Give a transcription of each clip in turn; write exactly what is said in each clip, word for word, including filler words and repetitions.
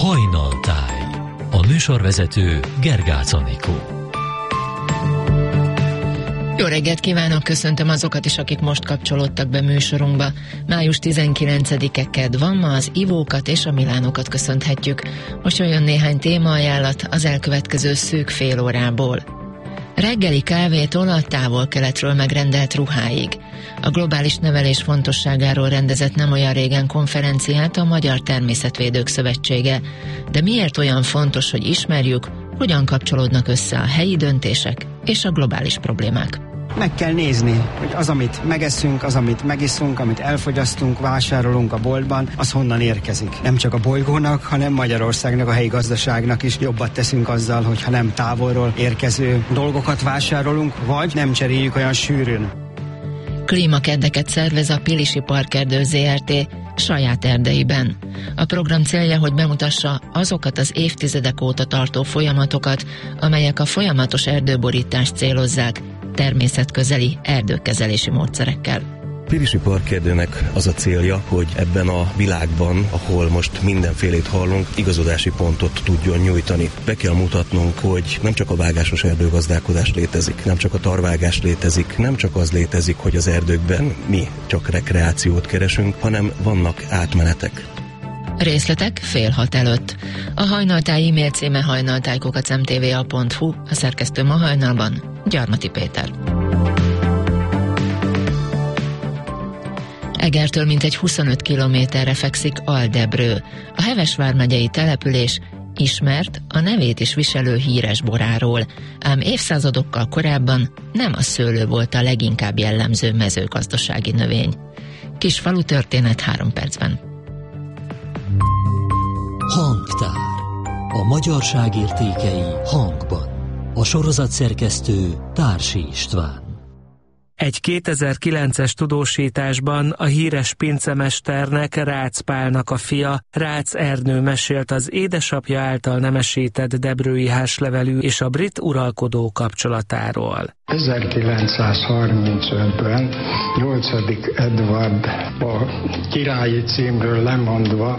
Hajnaltáj. A műsorvezető Gergács Anikó. Jó reggelt kívánok, köszöntöm azokat is, akik most kapcsolódtak be műsorunkba. május tizenkilencedike kedd van, ma az ivókat és a milánokat köszönhetjük. Most jön néhány témaajánlat az elkövetkező szűk fél órából. Reggeli kávétól a távol-keletről megrendelt ruháig. A globális nevelés fontosságáról rendezett nem olyan régen konferenciát a Magyar Természetvédők Szövetsége. De miért olyan fontos, hogy ismerjük, hogyan kapcsolódnak össze a helyi döntések és a globális problémák? Meg kell nézni, hogy az, amit megeszünk, az, amit megiszunk, amit elfogyasztunk, vásárolunk a boltban, az honnan érkezik. Nem csak a bolygónak, hanem Magyarországnak, a helyi gazdaságnak is jobbat teszünk azzal, hogyha nem távolról érkező dolgokat vásárolunk, vagy nem cseréljük olyan sűrűn. Klímakeddeket szervez a Pilisi Parkerdő zé er té saját erdeiben. A program célja, hogy bemutassa azokat az évtizedek óta tartó folyamatokat, amelyek a folyamatos erdőborítást célozzák, természetközeli erdőkezelési módszerekkel. Pilisi Parkerdőnek az a célja, hogy ebben a világban, ahol most mindenfélét hallunk, igazodási pontot tudjon nyújtani. Be kell mutatnunk, hogy nem csak a vágásos erdőgazdálkodás létezik, nem csak a tarvágás létezik, nem csak az létezik, hogy az erdőkben mi csak rekreációt keresünk, hanem vannak átmenetek. Részletek fél hat előtt. A Hajnaltáj e-mail címe hajnaltáj kukac em té vé a pont hu, a szerkesztő ma hajnalban Gyarmati Péter. Egertől mintegy huszonöt kilométerre fekszik Aldebrő. A Heves vármegyei település ismert a nevét is viselő híres boráról, ám évszázadokkal korábban nem a szőlő volt a leginkább jellemző mezőgazdasági növény. Kis falu történet három percben. Hangtár. A magyarság értékei hangban. A sorozat szerkesztő Társi István. Egy kétezer-kilences tudósításban a híres pincemesternek, Rácz Pálnak a fia, Rácz Ernő mesélt az édesapja által nemesített debrői házlevelű és a brit uralkodó kapcsolatáról. ezerkilencszázharmincötben nyolcadik Edward a királyi címről lemondva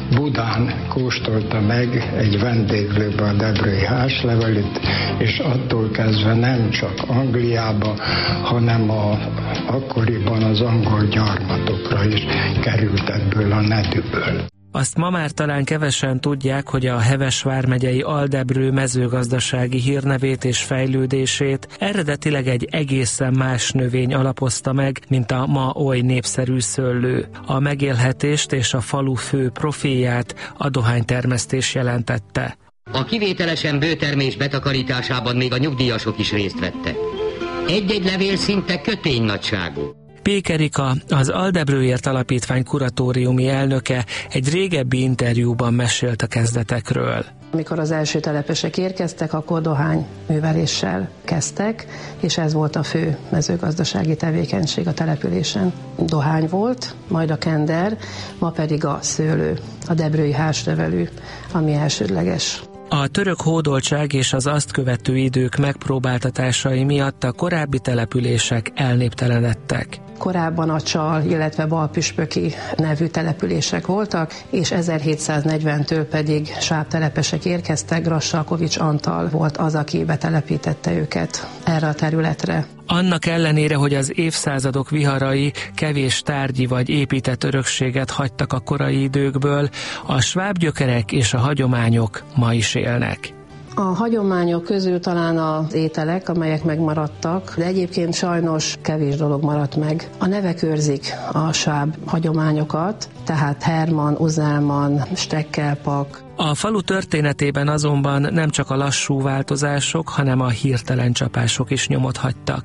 Budán kóstolta meg egy vendéglőbe a debrői házlevelűt, és attól kezdve nem csak Angliába, hanem a, akkoriban az angol gyarmatokra is került ebből a nedűből. Azt ma már talán kevesen tudják, hogy a Heves vármegyei Aldebrő mezőgazdasági hírnevét és fejlődését eredetileg egy egészen más növény alapozta meg, mint a ma oly népszerű szőlő. A megélhetést és a falu fő profilját a dohánytermesztés jelentette. A kivételesen bőtermés betakarításában még a nyugdíjasok is részt vettek. Egy-egy levél szinte kötény nagyságú. Pék Erika, az Aldebrőért Alapítvány kuratóriumi elnöke egy régebbi interjúban mesélt a kezdetekről. Amikor az első telepesek érkeztek, akkor dohány műveléssel kezdtek, és ez volt a fő mezőgazdasági tevékenység a településen. Dohány volt, majd a kender, ma pedig a szőlő, a debrői házlevelű, ami elsődleges. A török hódoltság és az azt követő idők megpróbáltatásai miatt a korábbi települések elnéptelenedtek. Korábban a Csal, illetve Balpüspöki nevű települések voltak, és ezerhétszáznegyventől pedig sábtelepesek érkeztek, Grassalkovics Antal volt az, aki betelepítette őket erre a területre. Annak ellenére, hogy az évszázadok viharai kevés tárgyi vagy épített örökséget hagytak a korai időkből, a sváb gyökerek és a hagyományok ma is élnek. A hagyományok közül talán az ételek, amelyek megmaradtak, de egyébként sajnos kevés dolog maradt meg. A nevek őrzik a sváb hagyományokat, tehát Herman, Uzelman, Stekkelpak. A falu történetében azonban nem csak a lassú változások, hanem a hirtelen csapások is nyomot hagytak.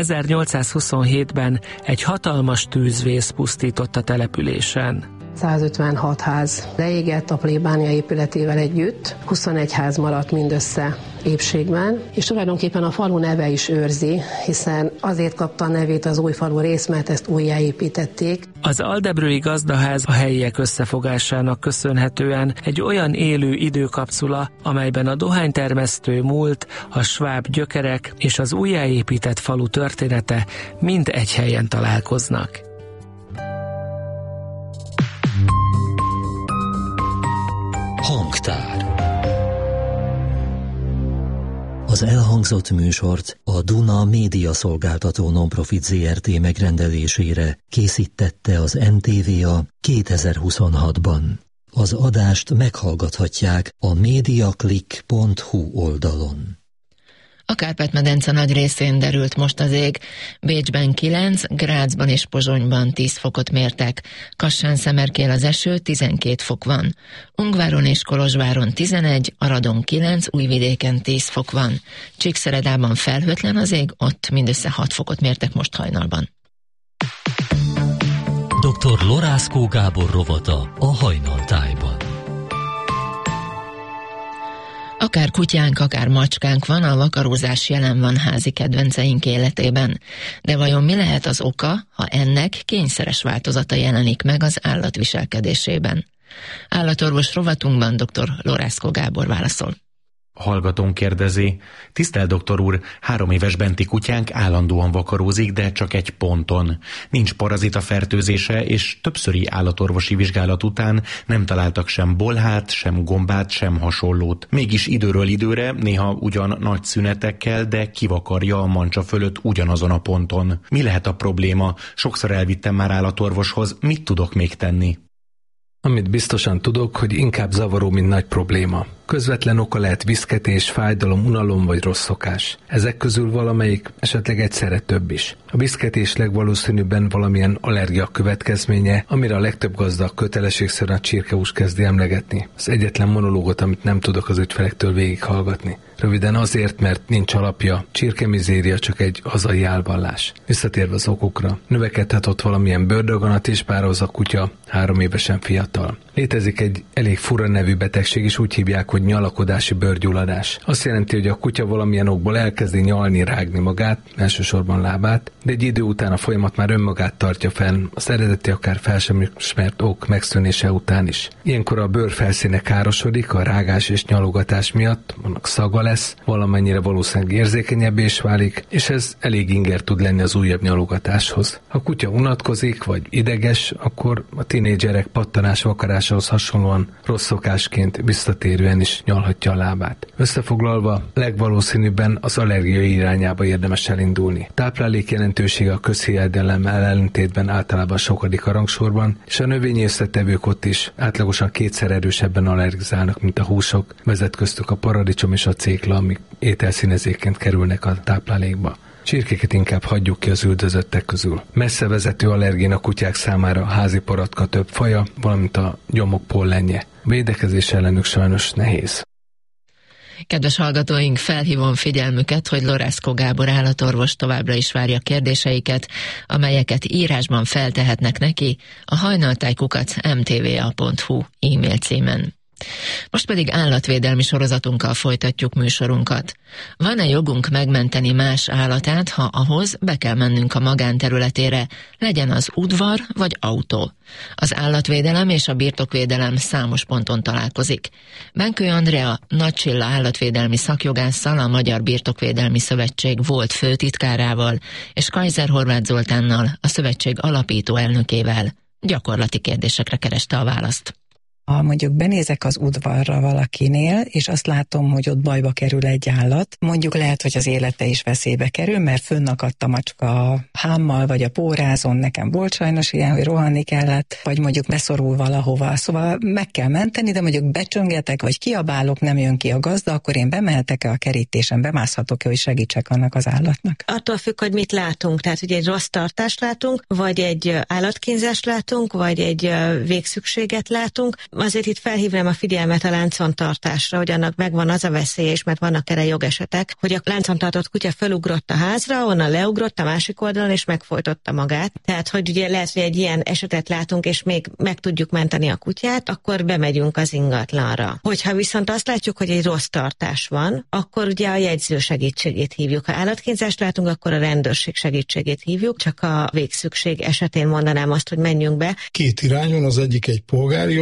ezernyolcszázhuszonhétben egy hatalmas tűzvész pusztított a településen. százötvenhat ház leégett a plébánia épületével együtt, huszonegy ház maradt mindössze épségben, és tulajdonképpen a falu neve is őrzi, hiszen azért kapta a nevét az új falu rész, mert ezt újjáépítették. Az aldebrői gazdaház a helyiek összefogásának köszönhetően egy olyan élő időkapszula, amelyben a dohánytermesztő múlt, a sváb gyökerek és az újjáépített falu története mind egy helyen találkoznak. Hangtár. Az elhangzott műsort a Duna Média Szolgáltató Nonprofit zé er té megrendelésére készítette az en té vé á kétezer-huszonhatban. Az adást meghallgathatják a mediaclick pont hu oldalon. A Kárpát-medence nagy részén derült most az ég. Bécsben kilenc, Grazban és Pozsonyban tíz fokot mértek. Kassán szemerkél az eső, tizenkét fok van. Ungváron és Kolozsváron tizenegy, Aradon kilenc, Újvidéken tíz fok van. Csíkszeredában felhőtlen az ég, ott mindössze hat fokot mértek most hajnalban. doktor Lorászkó Gábor rovata a Hajnaltájban. Akár kutyánk, akár macskánk van, a vakarózás jelen van házi kedvenceink életében. De vajon mi lehet az oka, ha ennek kényszeres változata jelenik meg az állat viselkedésében? Állatorvos rovatunkban doktor Lorászkó Gábor válaszol. Hallgatón kérdezi: tisztelt doktor úr, három éves benti kutyánk állandóan vakarózik, de csak egy ponton. Nincs parazita fertőzése, és többszöri állatorvosi vizsgálat után nem találtak sem bolhát, sem gombát, sem hasonlót. Mégis időről időre, néha ugyan nagy szünetekkel, de kivakarja a mancsa fölött ugyanazon a ponton. Mi lehet a probléma? Sokszor elvittem már állatorvoshoz, mit tudok még tenni? Amit biztosan tudok, hogy inkább zavaró, mint nagy probléma. Közvetlen oka lehet viszketés, fájdalom, unalom vagy rossz szokás. Ezek közül valamelyik, esetleg egyszerre több is. A viszketés legvalószínűbben valamilyen allergia következménye, amire a legtöbb gazda kötelességszerűen a csirkehúst kezdi emlegetni. Az egyetlen monológot, amit nem tudok az ügyfelektől végighallgatni. Röviden azért, mert nincs alapja, csirkemizéria csak egy hazai álvallás. Visszatérve az okokra, növekedhet ott valamilyen bőrdaganat is, bár az a kutya három évesen fiatal. Létezik egy elég fura nevű betegség, és úgy hívják, hogy nyalakodási bőrgyulladás. Azt jelenti, hogy a kutya valamilyen okból elkezdi nyalni, rágni magát, elsősorban lábát, de egy idő után a folyamat már önmagát tartja fenn, az eredeti akár fel sem ismert ok megszűnése után is. Ilyenkor a bőr felszíne károsodik, a rágás és nyalogatás miatt, annak szaga lesz, valamennyire valószínűleg érzékenyebbé is válik, és ez elég inger tud lenni az újabb nyalogatáshoz. Ha a kutya unatkozik vagy ideges, akkor a tinédzserek pattanás vakarásához hasonlóan rossz szokásként visszatérően is nyalhatja a lábát. Összefoglalva, legvalószínűbben az allergiai irányába érdemes elindulni. Táplálék jelentősége a közhiedelemmel ellentétben általában sokadik a rangsorban, és a növényi összetevők ott is átlagosan kétszer erősebben allergizálnak, mint a húsok, vezet köztük a paradicsom és a cékla, amik ételszínezékként kerülnek a táplálékba. Csirkéket inkább hagyjuk ki az üldözöttek közül. Messze vezető allergén a kutyák számára a házi paratka több faja, valamint a gyomok pollenje. A védekezés ellenük sajnos nehéz. Kedves hallgatóink, felhívom figyelmüket, hogy Lorászkó Gábor állatorvos továbbra is várja kérdéseiket, amelyeket írásban feltehetnek neki a hajnaltáj kukac em té vé á pont hu e-mail címen. Most pedig állatvédelmi sorozatunkkal folytatjuk műsorunkat. Van-e jogunk megmenteni más állatát, ha ahhoz be kell mennünk a magánterületére, legyen az udvar vagy autó? Az állatvédelem és a birtokvédelem számos ponton találkozik. Benkő Andrea Nagy Csilla állatvédelmi szakjogásszal, a Magyar Birtokvédelmi Szövetség volt főtitkárával, és Kaiser Horváth Zoltánnal, a szövetség alapító elnökével gyakorlati kérdésekre kereste a választ. Ha mondjuk benézek az udvarra valakinél, és azt látom, hogy ott bajba kerül egy állat, mondjuk lehet, hogy az élete is veszélybe kerül, mert fönnakadt a macska a hámmal, vagy a pórázon, nekem volt sajnos ilyen, hogy rohanni kellett, vagy mondjuk beszorul valahova. Szóval meg kell menteni, de mondjuk becsöngetek, vagy kiabálok, nem jön ki a gazda, akkor én bemehetek-e a kerítésen, bemászhatok-e, hogy segítsek annak az állatnak? Attól függ, hogy mit látunk, tehát hogy egy rossz tartást látunk, vagy egy állatkínzást látunk, vagy egy végszükséget látunk. Azért itt felhívnám a figyelmet a láncon-tartásra, hogy annak megvan az a veszélye is, mert vannak erre jogesetek, hogy a láncon tartott kutya felugrott a házra, onnan leugrott a másik oldalon, és megfojtotta magát. Tehát, hogy ugye lehet, hogy egy ilyen esetet látunk, és még meg tudjuk menteni a kutyát, akkor bemegyünk az ingatlanra. Hogyha viszont azt látjuk, hogy egy rossz tartás van, akkor ugye a jegyző segítségét hívjuk. Ha állatkínzást látunk, akkor a rendőrség segítségét hívjuk, csak a végszükség esetén mondanám azt, hogy menjünk be. Két irány van, az egyik egy polgári jogi, a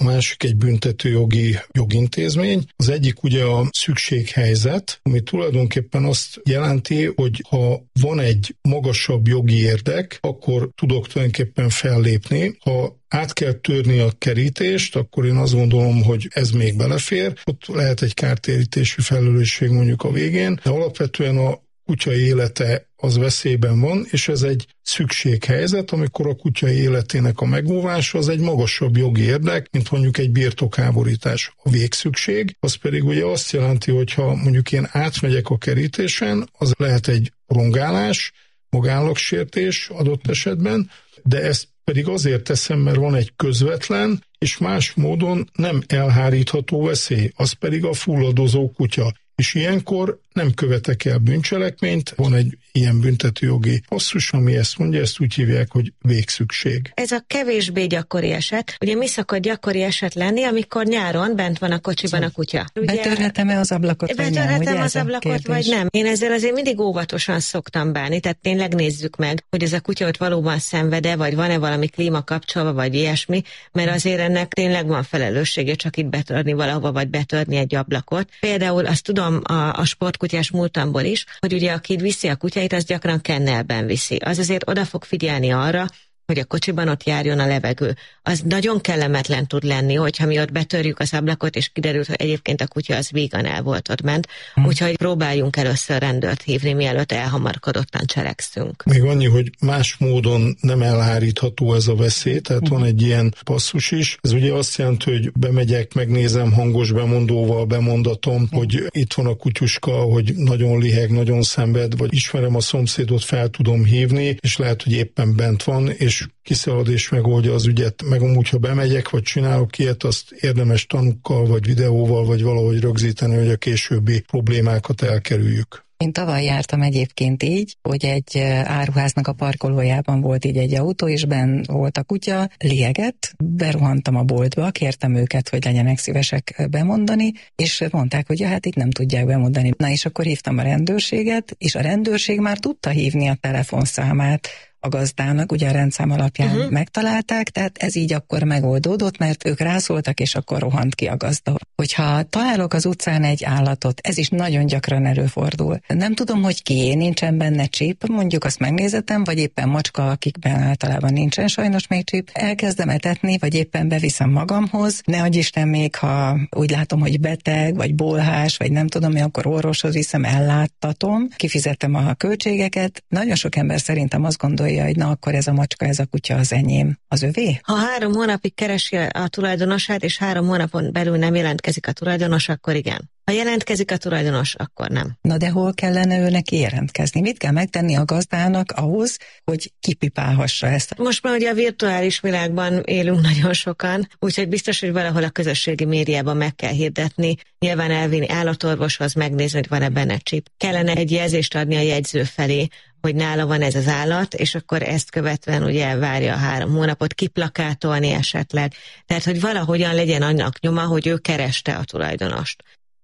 másik egy büntetőjogi jogintézmény. Az egyik ugye a szükséghelyzet, ami tulajdonképpen azt jelenti, hogy ha van egy magasabb jogi érdek, akkor tudok tulajdonképpen fellépni. Ha át kell törni a kerítést, akkor én azt gondolom, hogy ez még belefér. Ott lehet egy kártérítési felelősség mondjuk a végén, de alapvetően a kutya élete az veszélyben van, és ez egy szükséghelyzet, amikor a kutya életének a megóvása az egy magasabb jogi érdek, mint mondjuk egy birtokháborítás. A végszükség, az pedig ugye azt jelenti, hogy ha mondjuk én átmegyek a kerítésen, az lehet egy rongálás, magállagsértés adott esetben, de ezt pedig azért teszem, mert van egy közvetlen és más módon nem elhárítható veszély, az pedig a fulladozó kutya. És ilyenkor nem követek el bűncselekményt, van egy ilyen büntetőjogi passzus, ami ezt mondja, ezt úgy hívják, hogy végszükség. Ez a kevésbé gyakori eset. Ugye mi szokott gyakori eset lenni, amikor nyáron bent van a kocsiban a kutya? Ugye, betörhetem-e az ablakot, vagy nem? Betörhetem az ablakot, vagy nem? Én ezzel azért mindig óvatosan szoktam bánni, tehát tényleg nézzük meg, hogy ez a kutya ott valóban szenvede, vagy van-e valami klíma kapcsolva, vagy ilyesmi, mert azért ennek tényleg van felelőssége csak itt betörni valahova, vagy betörni egy ablakot. Például azt tudom a, a sportkutyás múltamból is, hogy ugye aki viszi a kutyáit, az gyakran kennelben viszi. Az azért oda fog figyelni arra, hogy a kocsiban ott járjon a levegő. Az nagyon kellemetlen tud lenni, hogyha mi ott betörjük az ablakot, és kiderült, hogy egyébként a kutya az vígan el volt ott ment. Hmm. Úgyhogy próbáljunk először rendőrt hívni, mielőtt elhamarkodottan cselekszünk. Még annyi, hogy más módon nem elhárítható ez a veszély, tehát hmm. van egy ilyen passzus is. Ez ugye azt jelenti, hogy bemegyek, megnézem hangos bemondóval, bemondatom, hmm. hogy itt van a kutyuska, hogy nagyon liheg, nagyon szenved, vagy ismerem a szomszédot, fel tudom hívni, és lehet, hogy éppen bent van, és kiszalad és megoldja az ügyet. Meg amúgy, ha bemegyek, vagy csinálok ilyet, azt érdemes tanukkal, vagy videóval, vagy valahogy rögzíteni, hogy a későbbi problémákat elkerüljük. Én tavaly jártam egyébként így, hogy egy áruháznak a parkolójában volt így egy autó, és benn volt a kutya, liegett, beruhantam a boltba, kértem őket, hogy legyenek szívesek bemondani, és mondták, hogy ja, hát itt nem tudják bemondani. Na és akkor hívtam a rendőrséget, és a rendőrség már tudta hívni a telefonszámát a gazdának, ugye a rendszám alapján uh-huh. megtalálták, tehát ez így akkor megoldódott, mert ők rászóltak, és akkor rohant ki a gazda. Hogyha találok az utcán egy állatot, ez is nagyon gyakran előfordul. Nem tudom, hogy kié, nincsen benne csíp, mondjuk azt megnézetem, vagy éppen macska, akikben általában nincsen sajnos még csíp, elkezdem etetni, vagy éppen beviszem magamhoz, ne adj Isten, még ha úgy látom, hogy beteg, vagy bolhás, vagy nem tudom, akkor orvoshoz viszem, elláttatom, kifizetem a költségeket. Nagyon sok ember szerintem azt gondolja, hogy na akkor ez a macska, ez a kutya az enyém. Az övé? Ha három hónapig keresi a tulajdonosát, és három hónapon belül nem jelentkezik a tulajdonos, akkor igen. Ha jelentkezik a tulajdonos, akkor nem. Na de hol kellene ő neki jelentkezni? Mit kell megtenni a gazdának ahhoz, hogy kipipálhassa ezt? Most már ugye a virtuális világban élünk nagyon sokan, úgyhogy biztos, hogy valahol a közösségi médiában meg kell hirdetni, nyilván elvinni állatorvoshoz, megnézni, hogy van-e benne csip. Kellene egy jelzést adni a jegyző felé, hogy nála van ez az állat, és akkor ezt követően ugye várja a három hónapot, kiplakátolni esetleg. Tehát, hogy valahogyan legyen annak nyoma, hogy ő kereste a tulajdonost.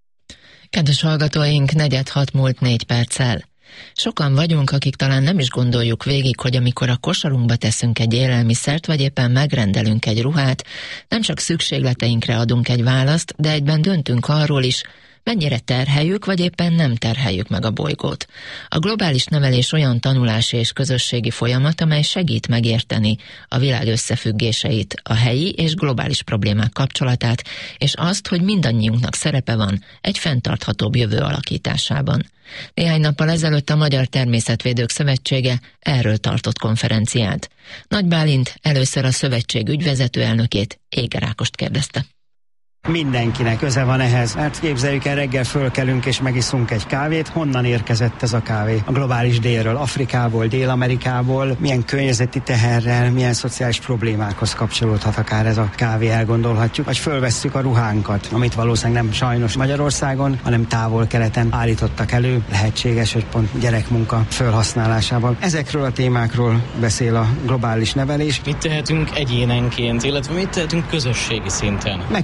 Kedves hallgatóink, negyed hat múlt négy perccel. Sokan vagyunk, akik talán nem is gondoljuk végig, hogy amikor a kosarunkba teszünk egy élelmiszert, vagy éppen megrendelünk egy ruhát, nem csak szükségleteinkre adunk egy választ, de egyben döntünk arról is, mennyire terheljük, vagy éppen nem terheljük meg a bolygót. A globális nevelés olyan tanulási és közösségi folyamat, amely segít megérteni a világ összefüggéseit, a helyi és globális problémák kapcsolatát, és azt, hogy mindannyiunknak szerepe van egy fenntarthatóbb jövő alakításában. Néhány nappal ezelőtt a Magyar Természetvédők Szövetsége erről tartott konferenciát. Nagy Bálint először a szövetség ügyvezető elnökét, Éger Ákost kérdezte. Mindenkinek köze van ehhez, mert képzeljük el, reggel fölkelünk és megiszunk egy kávét. Honnan érkezett ez a kávé? A globális délről, Afrikából, Dél-Amerikából, milyen környezeti teherrel, milyen szociális problémákhoz kapcsolódhat akár ez a kávé, elgondolhatjuk. Vagy fölvesszük a ruhánkat, amit valószínűleg nem sajnos Magyarországon, hanem távol-keleten állítottak elő. Lehetséges, hogy pont gyerekmunka felhasználásával. Ezekről a témákról beszél a globális nevelés. Mit tehetünk egyénenként, illetve mit tehetünk közösségi szinten? Meg kell nézni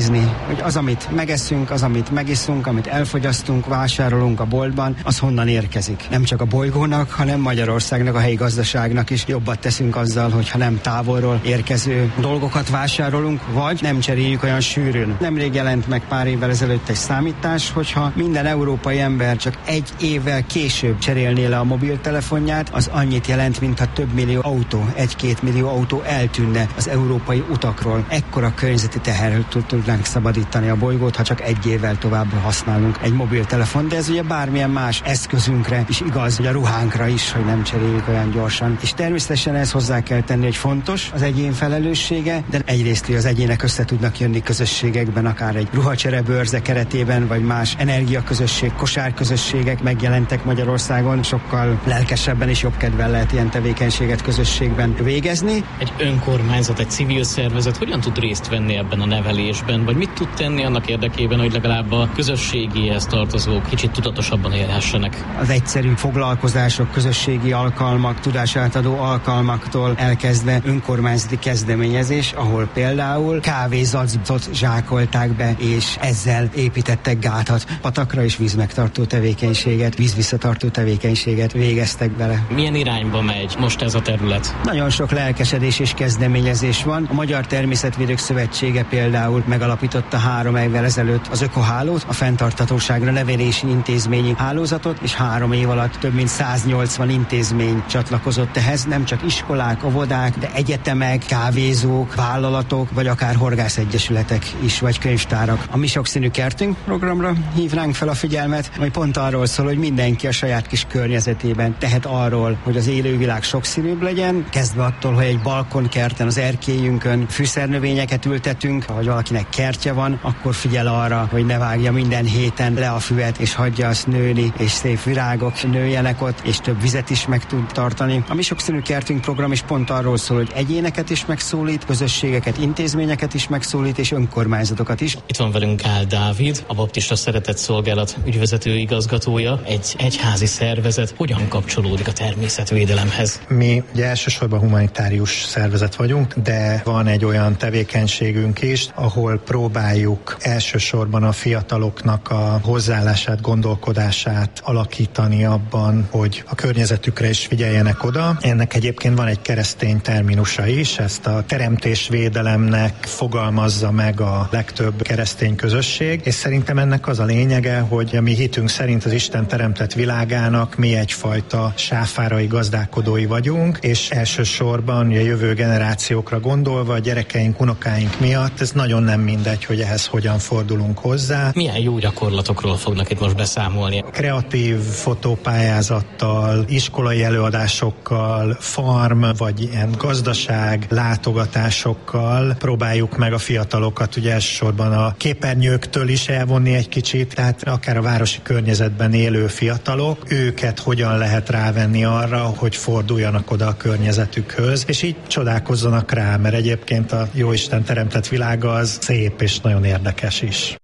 intézni, hogy az, amit megeszünk, az, amit megiszunk, amit elfogyasztunk, vásárolunk a boltban, az honnan érkezik. Nem csak a bolygónak, hanem Magyarországnak, a helyi gazdaságnak is jobbat teszünk azzal, hogyha nem távolról érkező dolgokat vásárolunk, vagy nem cseréljük olyan sűrűn. Nemrég jelent meg pár évvel ezelőtt egy számítás, hogyha minden európai ember csak egy évvel később cserélné le a mobiltelefonját, az annyit jelent, mintha több millió autó, egy-két millió autó eltűnne az európai utakról. Ekkora környezeti teherről tudnánk szabadítani a bolygót, ha csak egy évvel tovább használunk egy mobiltelefon, de ez ugye bármilyen más eszközünkre is igaz, hogy a ruhánkra is, hogy nem cseréljük olyan gyorsan. És természetesen ez hozzá kell tenni, hogy fontos az egyén felelőssége, de egyrészt, hogy az egyének össze tudnak jönni közösségekben, akár egy ruhacserebőrze keretében, vagy más energiaközösség, kosárközösségek megjelentek Magyarországon, sokkal lelkesebben és jobb kedvel lehet ilyen tevékenységet közösségben végezni. Egy önkormányzat, egy civil szervezet hogyan tud részt venni ebben a nevelésben, vagy mit tud tenni annak érdekében, hogy legalább a közösségéhez tartozók kicsit tudatosabban élhessenek? Az egyszerű foglalkozások, közösségi alkalmak, tudásátadó alkalmaktól elkezdve önkormányzati kezdeményezés, ahol például kávézacot zsákolták be, és ezzel építettek gátat, patakra és vízmegtartó tevékenységet, vízvisszatartó tevékenységet végeztek bele. Milyen irányba megy most ez a terület? Nagyon sok lelkesedés és kezdeményezés van. A Magyar Természetvédők Szövetsége például megalapította három évvel ezelőtt az ökohálót, a fenntarthatóságra nevelési intézményi hálózatot, és három év alatt több mint száznyolcvan intézmény csatlakozott ehhez, nem csak iskolák, óvodák, de egyetemek, kávézók, vállalatok, vagy akár horgászegyesületek is, vagy könyvtárak. A Mi Sokszínű Kertünk programra hívnánk fel a figyelmet, ami pont arról szól, hogy mindenki a saját kis környezetében tehet arról, hogy az élővilág sokszínűbb legyen, kezdve attól, hogy egy balkonkerten, az erkélyünkön fűszernövényeket ültetünk, ha valakinek kertje van, akkor figyel arra, hogy ne vágja minden héten le a füvet, és hagyja azt nőni, és szép virágok nőjenek ott, és több vizet is meg tud tartani. A Mi Sokszínű Kertünk program is pont arról szól, hogy egyéneket is megszólít, közösségeket, intézményeket is megszólít, és önkormányzatokat is. Itt van velünk Gál Dávid, a Baptista Szeretetszolgálat ügyvezető igazgatója. Egy egyházi szervezet hogyan kapcsolódik a természetvédelemhez? Mi ugye elsősorban humanitárius szervezet vagyunk, de van egy olyan tevékenységünk is, ahol próbáljuk elsősorban a fiataloknak a hozzáállását, gondolkodását alakítani abban, hogy a környezetükre is figyeljenek oda. Ennek egyébként van egy keresztény terminusa is, ezt a teremtésvédelemnek fogalmazza meg a legtöbb keresztény közösség, és szerintem ennek az a lényege, hogy a mi hitünk szerint az Isten teremtett világának mi egyfajta sáfárai gazdálkodói vagyunk, és elsősorban a jövő generációkra gondolva, a gyerekeink, unokáink miatt ez nagyon nem mindegy, hogy ehhez hogyan fordulunk hozzá. Milyen jó gyakorlatokról fognak itt most beszámolni? Kreatív fotópályázattal, iskolai előadásokkal, farm vagy ilyen gazdaság látogatásokkal próbáljuk meg a fiatalokat ugye elsősorban a képernyőktől is elvonni egy kicsit, tehát akár a városi környezetben élő fiatalok, őket hogyan lehet rávenni arra, hogy forduljanak oda a környezetükhöz, és így csodálkozzanak rá, mert egyébként a Jóisten teremtett világa az szép és nagyon érdekes is.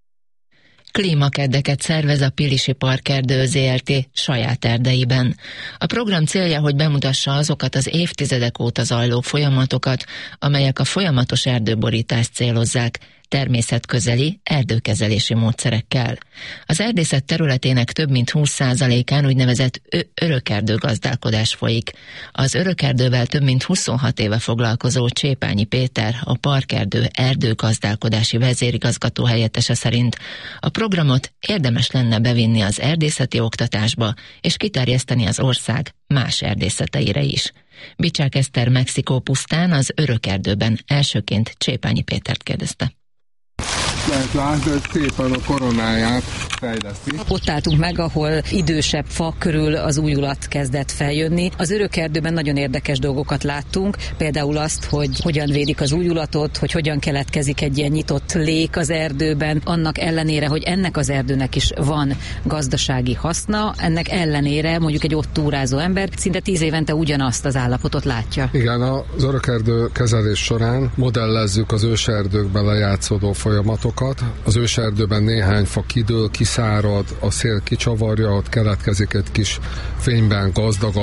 Klímakeddeket szervez a Pilisi Parkerdő zé er té saját erdeiben. A program célja, hogy bemutassa azokat az évtizedek óta zajló folyamatokat, amelyek a folyamatos erdőborítást célozzák, természetközeli erdőkezelési módszerekkel. Az erdészet területének több mint húsz százalékán úgynevezett örökerdőgazdálkodás folyik. Az örökerdővel több mint huszonhat éve foglalkozó Csépányi Péter, a Parkerdő erdőgazdálkodási vezérigazgató helyettese szerint a programot érdemes lenne bevinni az erdészeti oktatásba, és kiterjeszteni az ország más erdészeteire is. Bicsák Eszter Mexikó pusztán az örökerdőben elsőként Csépányi Pétert kérdezte. Lehet látni, hogy szépen a koronáját fejleszti. Ott álltunk meg, ahol idősebb fa körül az újulat kezdett feljönni. Az örökerdőben nagyon érdekes dolgokat láttunk, például azt, hogy hogyan védik az újulatot, hogy hogyan keletkezik egy ilyen nyitott lék az erdőben, annak ellenére, hogy ennek az erdőnek is van gazdasági haszna, ennek ellenére mondjuk egy ott túrázó ember szinte tíz évente ugyanazt az állapotot látja. Igen, az örökerdő kezelés során modellezzük az őserdőkben lejátszódó folyamatokat. Az őserdőben néhány fa kidől, kiszárad, a szél kicsavarja, ott keletkezik egy kis fényben gazdagabb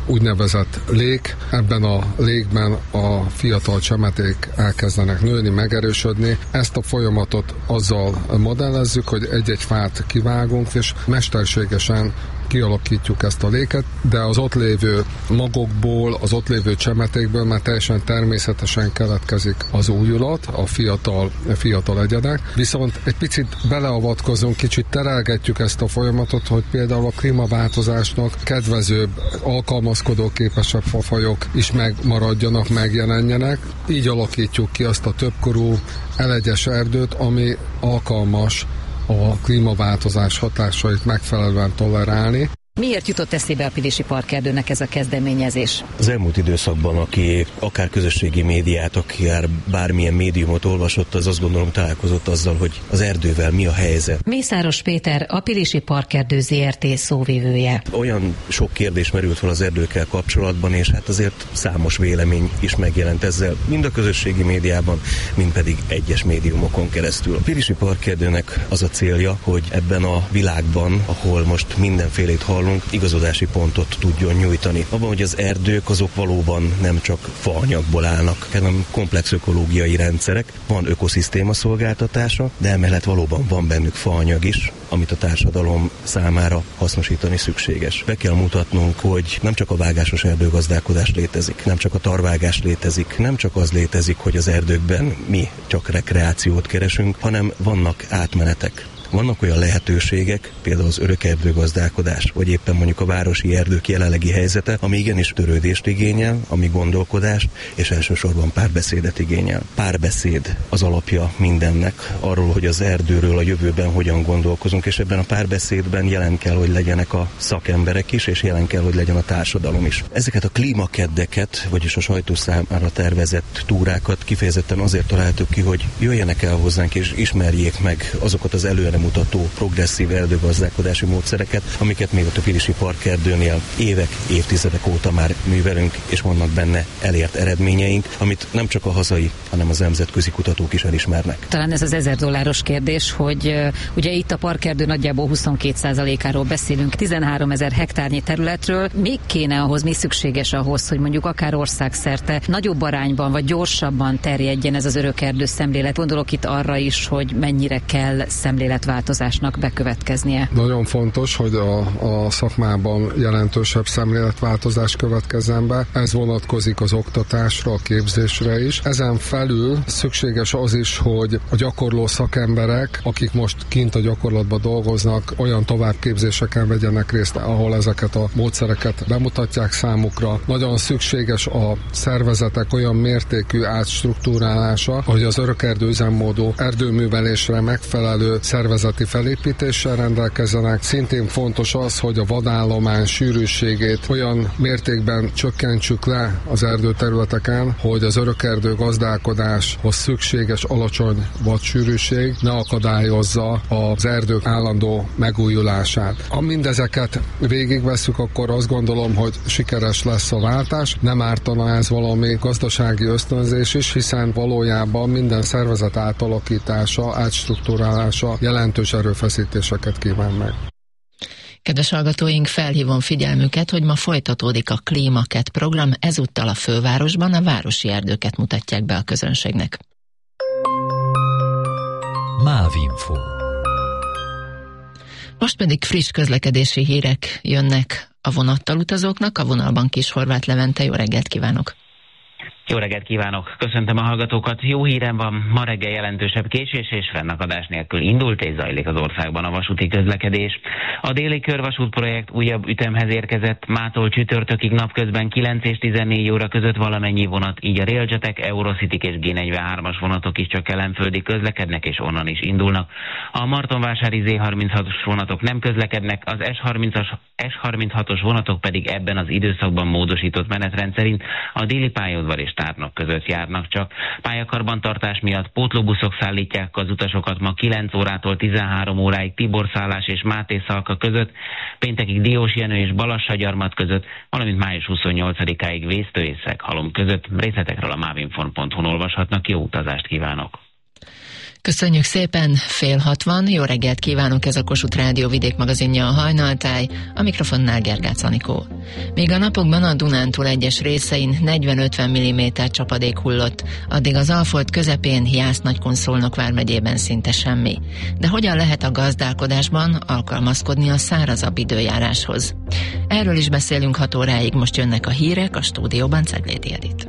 úgynevezett lég. Ebben a légben a fiatal csemeték elkezdenek nőni, megerősödni. Ezt a folyamatot azzal modellezzük, hogy egy-egy fát kivágunk, és mesterségesen kialakítjuk ezt a léket, de az ott lévő magokból, az ott lévő csemetékből már teljesen természetesen keletkezik az újulat, a fiatal, fiatal egyedek. Viszont egy picit beleavatkozunk, kicsit terelgetjük ezt a folyamatot, hogy például a klímaváltozásnak kedvezőbb, alkalmazkodóképesebb fafajok is megmaradjanak, megjelenjenek. Így alakítjuk ki azt a többkorú elegyes erdőt, ami alkalmas a klímaváltozás hatásait megfelelően tolerálni. Miért jutott eszébe a Pilisi Parkerdőnek ez a kezdeményezés? Az elmúlt időszakban, aki akár közösségi médiát, akár bármilyen médiumot olvasott, az azt gondolom találkozott azzal, hogy az erdővel mi a helyzet. Mészáros Péter, a Pilisi Parkerdő zé er té szóvivője. Olyan sok kérdés merült fel az erdőkkel kapcsolatban, és hát azért számos vélemény is megjelent ezzel, mind a közösségi médiában, mind pedig egyes médiumokon keresztül. A Pilisi Parkerdőnek az a célja, hogy ebben a világban, ahol most mindenfélét hall, igazodási pontot tudjon nyújtani. Abban, hogy az erdők azok valóban nem csak faanyagból állnak, hanem komplex ökológiai rendszerek, van ökoszisztéma szolgáltatása, de emellett valóban van bennük faanyag is, amit a társadalom számára hasznosítani szükséges. Be kell mutatnunk, hogy nem csak a vágásos erdőgazdálkodás létezik, nem csak a tarvágás létezik, nem csak az létezik, hogy az erdőkben mi csak rekreációt keresünk, hanem vannak átmenetek. Vannak olyan lehetőségek, például az örökerdőgazdálkodás, vagy éppen mondjuk a városi erdők jelenlegi helyzete, ami igenis törődést igényel, ami gondolkodást, és elsősorban párbeszédet igényel. Párbeszéd az alapja mindennek, arról, hogy az erdőről a jövőben hogyan gondolkozunk, és ebben a párbeszédben jelen kell, hogy legyenek a szakemberek is, és jelen kell, hogy legyen a társadalom is. Ezeket a klímakeddeket, vagyis a sajtó számára tervezett túrákat kifejezetten azért találtuk ki, hogy jöjjenek el hozzánk, és ismerjék meg azokat az előre mutató progresszív erdőgazdálkodási módszereket, amiket még a Pilisi Parkerdőnél évek, évtizedek óta már művelünk, és vannak benne elért eredményeink, amit nem csak a hazai, hanem az nemzetközi kutatók is elismernek. Talán ez az ezer dolláros kérdés, hogy uh, ugye itt a parkerdő nagyjából huszonkét százalékáról beszélünk, tizenháromezer hektárnyi területről. Mi kéne ahhoz, mi szükséges ahhoz, hogy mondjuk akár országszerte nagyobb arányban vagy gyorsabban terjedjen ez az örökerdő szemlélet? Gondolok itt arra is, hogy mennyire kell szemléletváltozásnak bekövetkeznie. Nagyon fontos, hogy a, a szakmában jelentősebb szemléletváltozás következzen be. Ez vonatkozik az oktatásra, a képzésre is. Ezen felül szükséges az is, hogy a gyakorló szakemberek, akik most kint a gyakorlatban dolgoznak, olyan továbbképzéseken vegyenek részt, ahol ezeket a módszereket bemutatják számukra. Nagyon szükséges a szervezetek olyan mértékű átstruktúrálása, hogy az örökerdő üzemmódú erdőművelésre megfelelő szervezeti felépítéssel rendelkezzenek. Szintén fontos az, hogy a vadállomány sűrűségét olyan mértékben csökkentsük le az erdőterületeken, hogy az örökerdő gazdálkodáshoz szükséges alacsony vadsűrűség ne akadályozza az erdők állandó megújulását. Ha mindezeket végigvesszük, akkor azt gondolom, hogy sikeres lesz a váltás. Nem ártana ez valami gazdasági ösztönzés is, hiszen valójában minden szervezet átalakítása, átstruktúrálása jelentős erőfeszítéseket kíván meg. Kedves hallgatóink, felhívom figyelmüket, hogy ma folytatódik a Klímakett program, ezúttal a fővárosban a városi erdőket mutatják be a közönségnek. Mávinfo. Most pedig friss közlekedési hírek jönnek a vonattal utazóknak, a vonalban Kis Horváth Levente, jó reggelt kívánok! Jó reggelt kívánok! Köszöntöm a hallgatókat! Jó hírem van, ma reggel jelentősebb késés és fennakadás nélkül indult és zajlik az országban a vasúti közlekedés. A déli körvasút projekt újabb ütemhez érkezett, mától csütörtökig napközben kilenc és tizennégy óra között valamennyi vonat, így a Railjetek, Eurocityk és gé negyvenhármas vonatok is csak kelenföldi közlekednek és onnan is indulnak. A Martonvásári zé harminchatos vonatok nem közlekednek, az es harmincas, es harminchatos vonatok pedig ebben az időszakban módosított menetrend szerint a déli pályaudvar és Tárnok között járnak csak. Pályakarbantartás miatt pótlóbuszok szállítják az utasokat ma kilenc órától tizenhárom óráig Tiborszállás és Máté Szalka között, péntekig Diósjenő és Balassagyarmat között, valamint május huszonnyolcadikáig Vésztő és Szeghalom között. Részletekről a mávinfon pont hu-n olvashatnak. Jó utazást kívánok! Köszönjük szépen, fél hatvan, jó reggelt kívánunk, ez a Kossuth Rádió vidékmagazinja, a Hajnaltáj, a mikrofonnál Gergác Anikó. Még a napokban a Dunántúl egyes részein negyven-ötven milliméter csapadék hullott, addig az Alfold közepén, Jász-Nagykun-Szolnok vármegyében szinte semmi. De hogyan lehet a gazdálkodásban alkalmazkodni a szárazabb időjáráshoz? Erről is beszélünk hat óráig, most jönnek a hírek, a stúdióban Ceglédi Edith.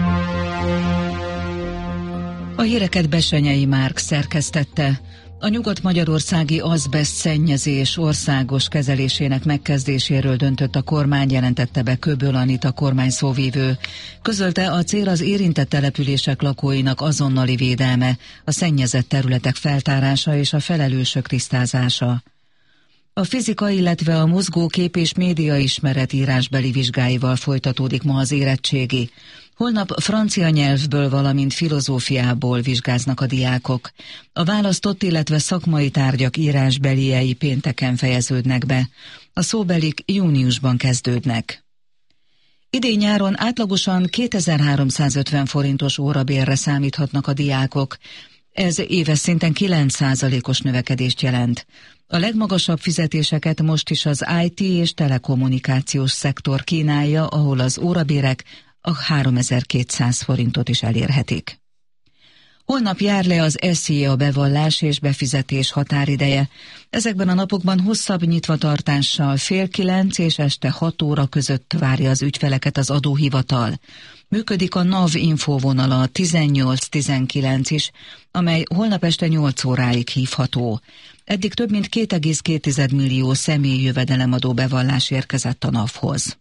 A híreket Bessenyei Márk szerkesztette. A nyugat-magyarországi azbeszt szennyezés országos kezelésének megkezdéséről döntött a kormány, jelentette be Köböl Anita kormányszóvivő. Közölte, a cél az érintett települések lakóinak azonnali védelme, a szennyezett területek feltárása és a felelősök tisztázása. A fizika, illetve a mozgókép és médiaismeret írásbeli vizsgáival folytatódik ma az érettségi. Holnap francia nyelvből, valamint filozófiából vizsgáznak a diákok. A választott, illetve szakmai tárgyak írásbeliei pénteken fejeződnek be. A szóbelik júniusban kezdődnek. Idén nyáron átlagosan kétezer-háromszázötven forintos órabérre számíthatnak a diákok. Ez éves szinten kilenc százalékos növekedést jelent. A legmagasabb fizetéseket most is az i té és telekommunikációs szektor kínálja, ahol az órabérek a háromezer-kétszáz forintot is elérhetik. Holnap jár le az es zé á bevallás és befizetés határideje. Ezekben a napokban hosszabb nyitvatartással fél kilenc és este hat óra között várja az ügyfeleket az adóhivatal. Működik a NAV infóvonala tizennyolc tizenkilenc is, amely holnap este nyolc óráig hívható. Eddig több mint két egész két millió személyi jövedelemadó bevallás érkezett a NAV-hoz.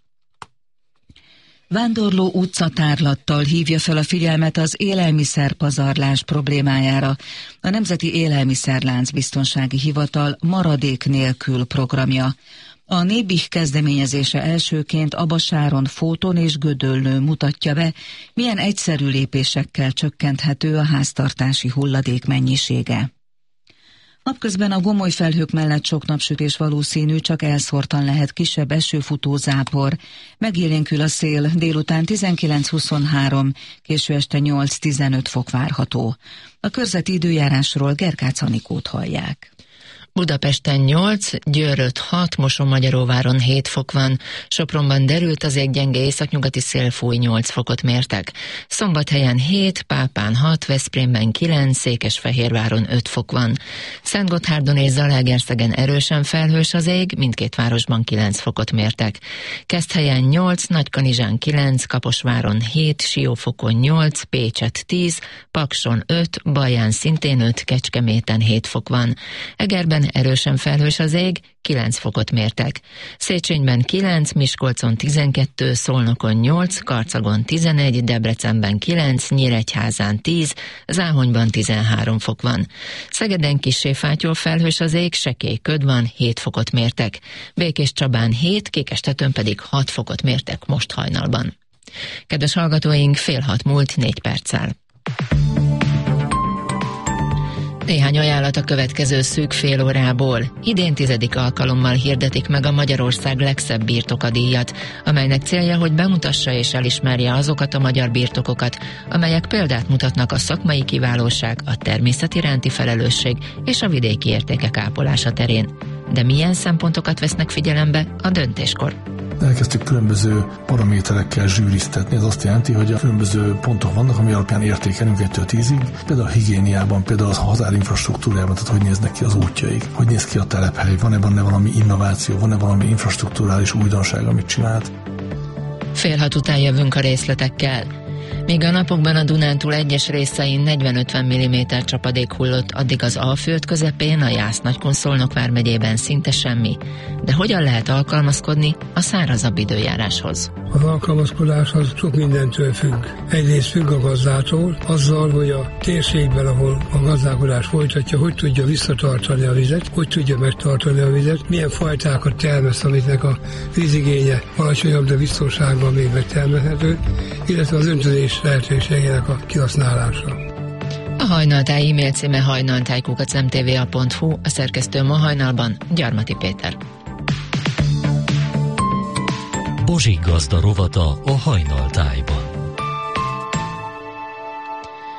Vándorló utcatárlattal hívja fel a figyelmet az élelmiszerpazarlás problémájára. A Nemzeti Élelmiszerlánc Biztonsági Hivatal maradék nélkül programja. A Nébih kezdeményezése elsőként Abasáron, Fóton és Gödöllőn mutatja be, milyen egyszerű lépésekkel csökkenthető a háztartási hulladék mennyisége. Napközben a gomoly felhők mellett sok napsütés valószínű, csak elszórtan lehet kisebb esőfutó zápor. Megélénkül a szél, délután tizenkilenc-huszonhárom, késő este nyolc-tizenöt fok várható. A körzeti időjárásról Gergác Anikót hallják. Budapesten nyolc, Győrött hat, Mosonmagyaróváron hét fok van, Sopronban derült az ég, gyenge északnyugati szél fúj, nyolc fokot mértek. Szombathelyen hét, Pápán hat, Veszprémben kilenc, Székesfehérváron öt fok van. Szentgotthárdon és Zalaegerszegen erősen felhős az ég, mindkét városban kilenc fokot mértek. Keszthelyen nyolc, Nagykanizsán kilenc, Kaposváron hét, Siófokon nyolc, Pécset tíz, Pakson öt, Baján szintén öt, Kecskeméten hét fok van. Egerben erősen felhős az ég, kilenc fokot mértek. Széchenyben kilenc, Miskolcon tizenkettő, Szolnokon nyolc, Karcagon tizenegy, Debrecenben kilenc, Nyíregyházán tíz, Záhonyban tizenhárom fok van. Szegeden kissé fátyol felhős az ég, sekély köd van, hét fokot mértek. Békéscsabán hét, Kékestetőn pedig hat fokot mértek most hajnalban. Kedves hallgatóink, fél hat múlt négy perccel. Néhány ajánlat a következő szűk fél órából. Idén tizedik alkalommal hirdetik meg a Magyarország legszebb birtokadíjat, amelynek célja, hogy bemutassa és elismerje azokat a magyar birtokokat, amelyek példát mutatnak a szakmai kiválóság, a természet iránti felelősség és a vidéki értékek ápolása terén. De milyen szempontokat vesznek figyelembe a döntéskor? Elkezdtük különböző paraméterekkel zsűriztetni. Ez azt jelenti, hogy a különböző pontok vannak, ami alapján értékelünk egytől tízig. Például a higiéniában, például a határinfrastruktúrában, tehát hogy néznek ki az útjaik, hogy néz ki a telephely, van-e benne valami innováció, van-e valami infrastrukturális újdonság, amit csinált. Fél hat után jövünk a részletekkel. Míg a napokban a Dunántúl egyes részein negyven-ötven milliméter csapadék hullott, addig az Alföld közepén, a Jász-Nagykun-Szolnok vármegyében szinte semmi. De hogyan lehet alkalmazkodni a szárazabb időjáráshoz? Az alkalmazkodás az sok mindentől függ. Egyrészt függ a gazdától, azzal, hogy a térségben, ahol a gazdálkodás folytatja, hogy tudja visszatartani a vizet, hogy tudja megtartani a vizet, milyen fajtákat termeszt, amiknek a vízigénye alacsonyabb, de biztonságban még megtermelhető, illetve az öntözés lehetőségének a kihasználása. A Hajnaltáj e-mail címe hajnaltáj kukac em té vé a pont hu, a szerkesztő ma hajnalban Gyarmati Péter. Bozsik Gazda rovata a Hajnaltájban. A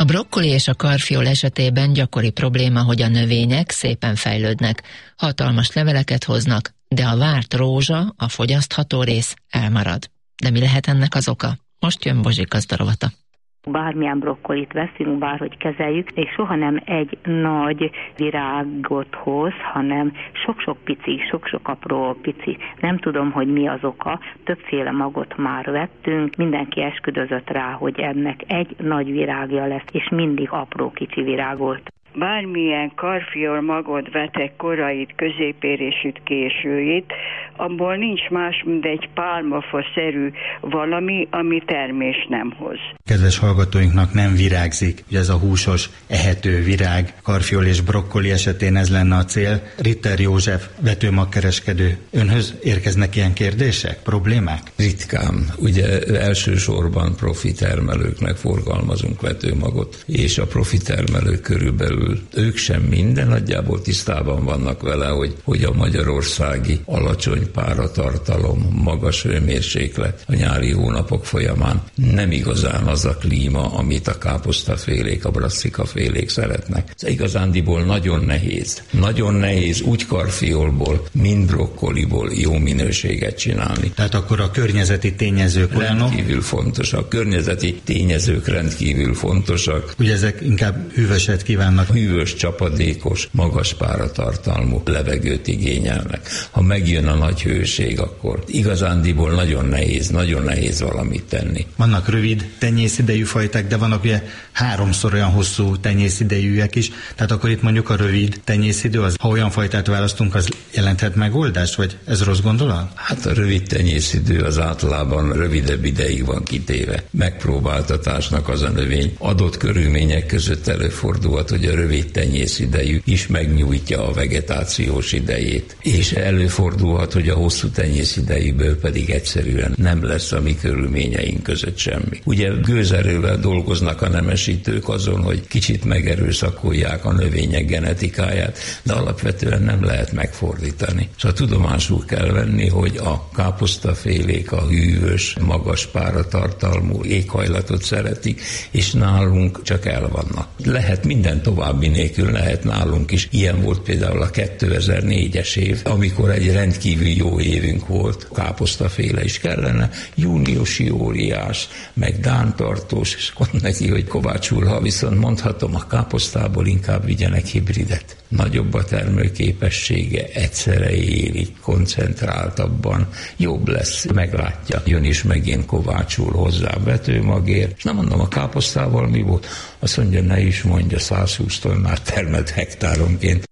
brokkoli és a karfiol esetében gyakori probléma, hogy a növények szépen fejlődnek, hatalmas leveleket hoznak, de a várt rózsa, a fogyasztható rész elmarad. De mi lehet ennek az oka? Most jön Bozsik gazdarovata. Bármilyen brokkolit veszünk, bárhogy kezeljük, és soha nem egy nagy virágot hoz, hanem sok-sok pici, sok-sok apró pici. Nem tudom, hogy mi az oka. Többféle magot már vettünk, mindenki esküdözött rá, hogy ennek egy nagy virágja lesz, és mindig apró kicsi virág volt. Bármilyen karfiol magot vetek, korait, középérésűt, későit, abból nincs más, mint egy pálmafaszerű valami, ami termés nem hoz. Kedves hallgatóinknak nem virágzik, ugye ez a húsos, ehető virág, karfiol és brokkoli esetén ez lenne a cél. Ritter József, vetőmagkereskedő, önhöz érkeznek ilyen kérdések, problémák? Ritkán. Ugye elsősorban profitermelőknek forgalmazunk vetőmagot, és a profitermelők körülbelül ők sem minden nagyjából tisztában vannak vele, hogy, hogy a magyarországi alacsony páratartalom, magas hőmérséklet a nyári hónapok folyamán nem igazán az a klíma, amit a káposztafélék, a brasszikafélék szeretnek. Ez igazándiból nagyon nehéz. Nagyon nehéz úgy karfiolból, mint brokkoliból jó minőséget csinálni. Tehát akkor a környezeti tényezők rendkívül fontosak. A környezeti tényezők rendkívül fontosak. Ugye ezek inkább hűvöset kívánnak. Hűvös, csapadékos, magas páratartalmú levegőt igényelnek. Ha megjön a nagy hőség, akkor igazándiból nagyon nehéz, nagyon nehéz valamit tenni. Vannak rövid tenyészidejű fajták, de vannak ugye háromszor olyan hosszú tenyészidejűek is, tehát akkor itt mondjuk a rövid tenyészidő, az, ha olyan fajtát választunk, az jelenthet megoldást, vagy ez rossz gondolat? Hát a rövid tenyészidő az általában rövidebb ideig van kitéve. Megpróbáltatásnak az a növény adott körülmények között előfordulhat, hogy a rövid tenyészidejű is megnyújtja a vegetációs idejét. És előfordulhat, hogy a hosszú tenyészidejűből pedig egyszerűen nem lesz a mi körülményeink között semmi. Ugye gőzerővel dolgoznak a nemesítők azon, hogy kicsit megerőszakolják a növények genetikáját, de alapvetően nem lehet megfordítani. Szóval tudomásul kell venni, hogy a káposztafélék a hűvös, magas páratartalmú éghajlatot szeretik, és nálunk csak el vannak. Lehet minden további nélkül, lehet nálunk is. Ilyen volt például a kétezer-négyes év, amikor egy rendkívül jó évünk volt, káposztaféle is kellene, júniusi óriás, meg dántartós, és mondta neki, hogy Kovács úr, ha viszont mondhatom, a káposztából inkább vigyenek hibridet. Nagyobb a termőképessége, egyszerre érik, koncentráltabban, jobb lesz, meglátja. Jön is megint Kovács úr hozzá vetőmagért, és nem mondom, a káposztával mi volt? Azt mondja, ne is mondja, száz húsz tonnát termelt hektáronként.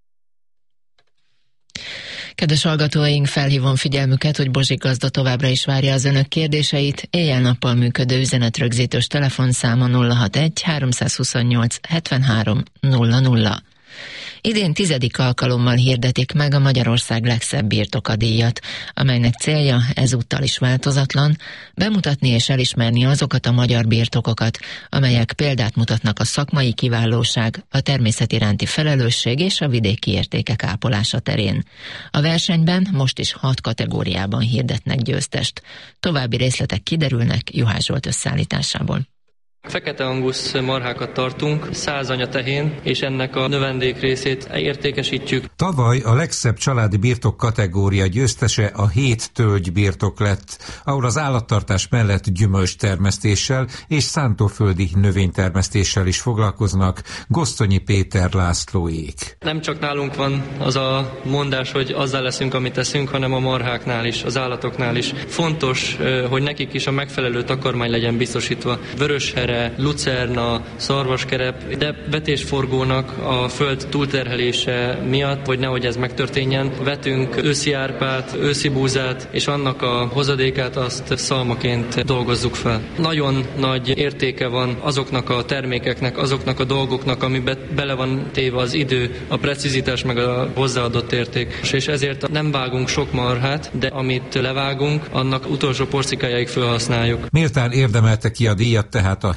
Kedves hallgatóink, felhívom figyelmüket, hogy Bozsik gazda továbbra is várja az önök kérdéseit. Éjjel-nappal működő üzenetrögzítős telefonszáma nulla hatvanegy háromszázhuszonnyolc hetvenhárom nulla nulla. Idén tizedik alkalommal hirdetik meg a Magyarország legszebb birtokadíjat, amelynek célja ezúttal is változatlan, bemutatni és elismerni azokat a magyar birtokokat, amelyek példát mutatnak a szakmai kiválóság, a természet iránti felelősség és a vidéki értékek ápolása terén. A versenyben most is hat kategóriában hirdetnek győztest. További részletek kiderülnek Juhász Zsolt összeállításából. Fekete angusz marhákat tartunk, száz anyatehén, és ennek a növendék részét értékesítjük. Tavaly a legszebb családi birtok kategória győztese a hét tölgy birtok lett, ahol az állattartás mellett gyümölcs termesztéssel és szántóföldi növénytermesztéssel is foglalkoznak. Gosztonyi Péter Lászlóék. Nem csak nálunk van az a mondás, hogy azzal leszünk, amit teszünk, hanem a marháknál is, az állatoknál is. Fontos, hogy nekik is a megfelelő takarmány legyen biztosítva. Vöröshere, lucerna, szarvaskerep, de vetésforgónak a föld túlterhelése miatt, hogy nehogy ez megtörténjen, vetünk őszi árpát, őszi búzát, és annak a hozadékát azt szalmaként dolgozzuk fel. Nagyon nagy értéke van azoknak a termékeknek, azoknak a dolgoknak, amiben bele van téve az idő, a precizitás meg a hozzáadott érték. És ezért nem vágunk sok marhát, de amit levágunk, annak utolsó porcikájáig felhasználjuk. Méltán érdemelte ki a díjat tehát a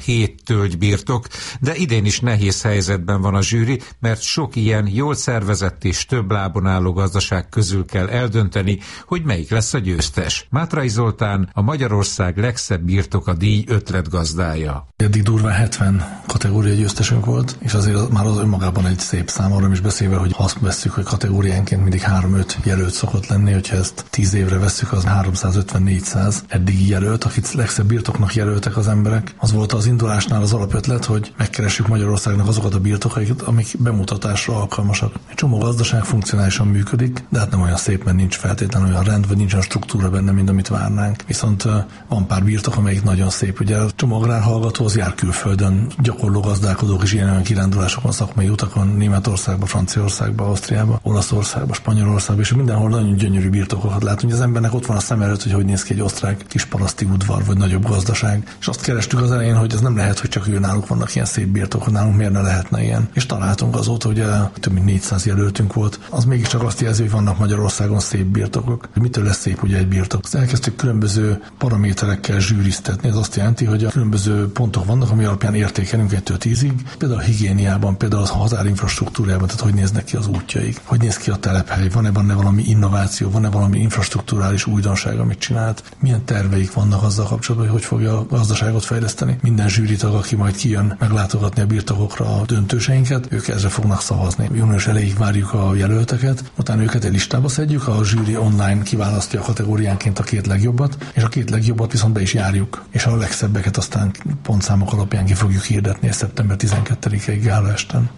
hét tölgybirtok, de idén is nehéz helyzetben van a zsűri, mert sok ilyen jól szervezett és több lábon álló gazdaság közül kell eldönteni, hogy melyik lesz a győztes. Mátrai Zoltán, a Magyarország legszebb birtoka díj ötletgazdája. Eddig durván hetven kategória győztesünk volt, és azért már az önmagában egy szép szám, arra is beszélve, hogy ha azt vesszük, hogy kategóriánként mindig három-öt jelölt szokott lenni, hogyha ezt tíz évre vesszük, az háromszázötven-négyszáz eddigi jelölt, akit legszebb birtoknak jelöltek az emberek. Az volt az indulásnál az alapötlet, hogy megkeressük Magyarországnak azokat a birtokaikat, amik bemutatásra alkalmasak. Egy csomó gazdaság funkcionálisan működik, de hát nem olyan szép, mert nincs feltétlenül olyan rend, vagy nincs olyan struktúra benne, mint amit várnánk. Viszont van pár birtok, amelyik nagyon szép. Ugye a csomó agrárhallgató az jár külföldön, gyakorló gazdálkodók is ilyen olyan kirándulásokon, szakmai utakon, Németországba, Franciaországba, Ausztriába, Olaszországba, Spanyolországba, és mindenhol nagyon gyönyörű birtokokat látunk. Az embernek ott van a szem előtt, hogy hogy néz ki egy osztrák kis paraszti udvar, vagy nagyobb gazdaság. És azt kerestük az elején, hogy ez nem lehet, hogy csak ő náluk vannak ilyen szép birtokok, nálunk miért ne lehetne ilyen. És találtunk azóta, hogy több mint négyszáz jelöltünk volt. Az mégiscsak azt jelzi, hogy vannak Magyarországon szép birtokok. Mitől lesz szép ugye egy birtok? Elkezdtük különböző paraméterekkel zsűriztetni. Ez azt jelenti, hogy a különböző pontok vannak, ami alapján értékelünk egytől tízig. Például a higiéniában, például az határinfrastruktúrában, tehát hogy néznek ki az útjaik, hogy néz ki a telephely, van-e benne valami innováció, van-e valami infrastrukturális újdonság, amit csinált, milyen terveik vannak azzal kapcsolatban, hogy hogy fogja a gazdaságot fejleszteni. Minden zsűritag, aki majd kijön meglátogatni a birtokokra a döntőseinket, ők ezre fognak szavazni. Június elejéig várjuk a jelölteket, utána őket egy listába szedjük, a zsűri online kiválasztja a kategóriánként a két legjobbat, és a két legjobbat viszont be is járjuk, és a legszebbeket aztán pontszámok alapján ki fogjuk hirdetni szeptember tizenkettedikéig gála esten.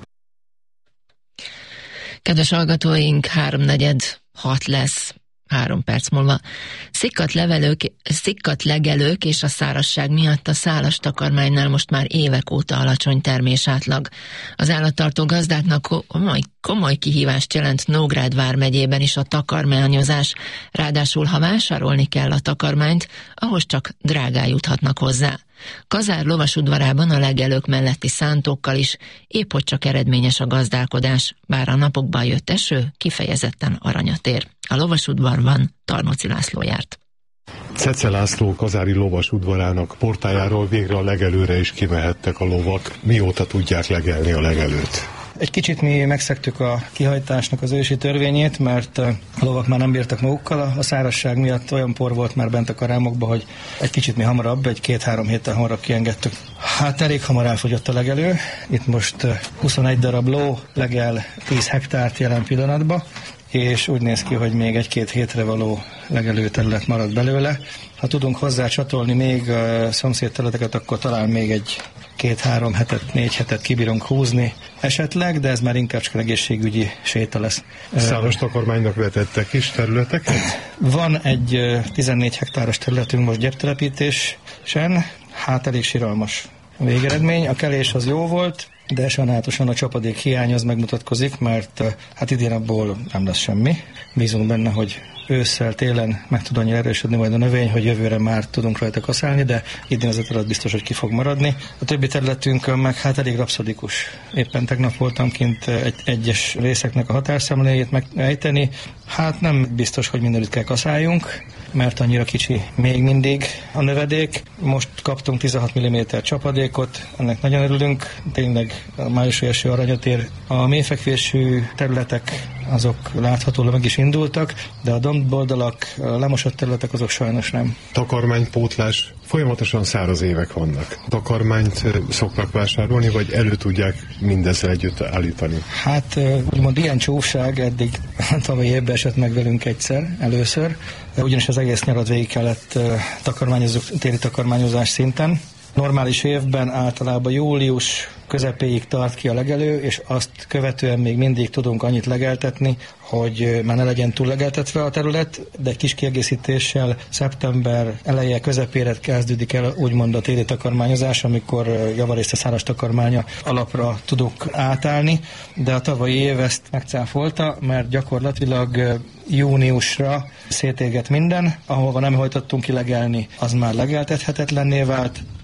Kedves hallgatóink, háromnegyed hat lesz. Három perc múlva. Szikkat, levelők, szikkat legelők és a szárazság miatt a szálas takarmánynál most már évek óta alacsony termésátlag. Az állattartó gazdáknak komoly, komoly kihívást jelent Nógrád vármegyében is a takarmányozás. Ráadásul, ha vásárolni kell a takarmányt, ahhoz csak drágán juthatnak hozzá. Kazár lovasudvarában a legelők melletti szántókkal is épp hogy csak eredményes a gazdálkodás, bár a napokban jött eső, kifejezetten aranyat ér. A lovasudvarban Tarnóci László járt. Cece László kazári lovasudvarának portájáról végre a legelőre is kimehettek a lovak. Mióta tudják legelni a legelőt? Egy kicsit mi megszegtük a kihajtásnak az ősi törvényét, mert a lovak már nem bírtak magukkal, a szárazság miatt olyan por volt már bent a karámokba, hogy egy kicsit mi hamarabb, egy két-három héttel hamarabb kiengedtük. Hát elég hamar elfogyott a legelő, itt most huszonegy darab ló legel tíz hektárt jelen pillanatban, és úgy néz ki, hogy még egy-két hétre való legelőterület marad belőle. Ha tudunk hozzá csatolni még a szomszédterületeket, akkor talán még egy két-három hetet, négy hetet kibírunk húzni esetleg, de ez már inkább csak egészségügyi séta lesz. Száros takarmánynak vetettek is területeket? Van egy tizennégy hektáros területünk most gyeptelepítésen, hát elég siralmas végeredmény. A kelés az jó volt, de sajnálatosan a csapadék hiány az megmutatkozik, mert hát idén abból nem lesz semmi. Bízunk benne, hogy ősszel, télen meg tud annyira erősödni majd a növény, hogy jövőre már tudunk rajta kaszálni, de idén az terület biztos, hogy ki fog maradni. A többi területünkön meg hát elég rapszodikus. Éppen tegnap voltam kint egy, egyes részeknek a határszemléjét megejteni. Hát nem biztos, hogy mindenütt kell kaszáljunk, mert annyira kicsi még mindig a növedék. Most kaptunk tizenhat milliméter csapadékot, ennek nagyon örülünk, tényleg a májusi eső aranyat ér. A mélyfekvésű területek azok láthatólag meg is indultak, de a dombboldalak, a lemosott területek azok sajnos nem. Takarmánypótlás, folyamatosan száraz évek vannak. Takarmányt szoktak vásárolni, vagy elő tudják mindezzel együtt állítani? Hát úgymond ilyen csúfság eddig tavalyi évben esett meg velünk egyszer, először, ugyanis az egész nyarat végig kellett takarmányozunk, téli takarmányozás szinten. Normális évben általában július közepéig tart ki a legelő, és azt követően még mindig tudunk annyit legeltetni, hogy már ne legyen túl legeltetve a terület, de egy kis kiegészítéssel szeptember eleje közepére kezdődik el úgymond a téli takarmányozás, amikor javarészt a száraz takarmánya alapra tudunk átállni, de a tavalyi év ezt megcáfolta, mert gyakorlatilag júniusra szétégett minden, ahova nem hajtottunk ki legelni, az már legeltethetetlenné vált,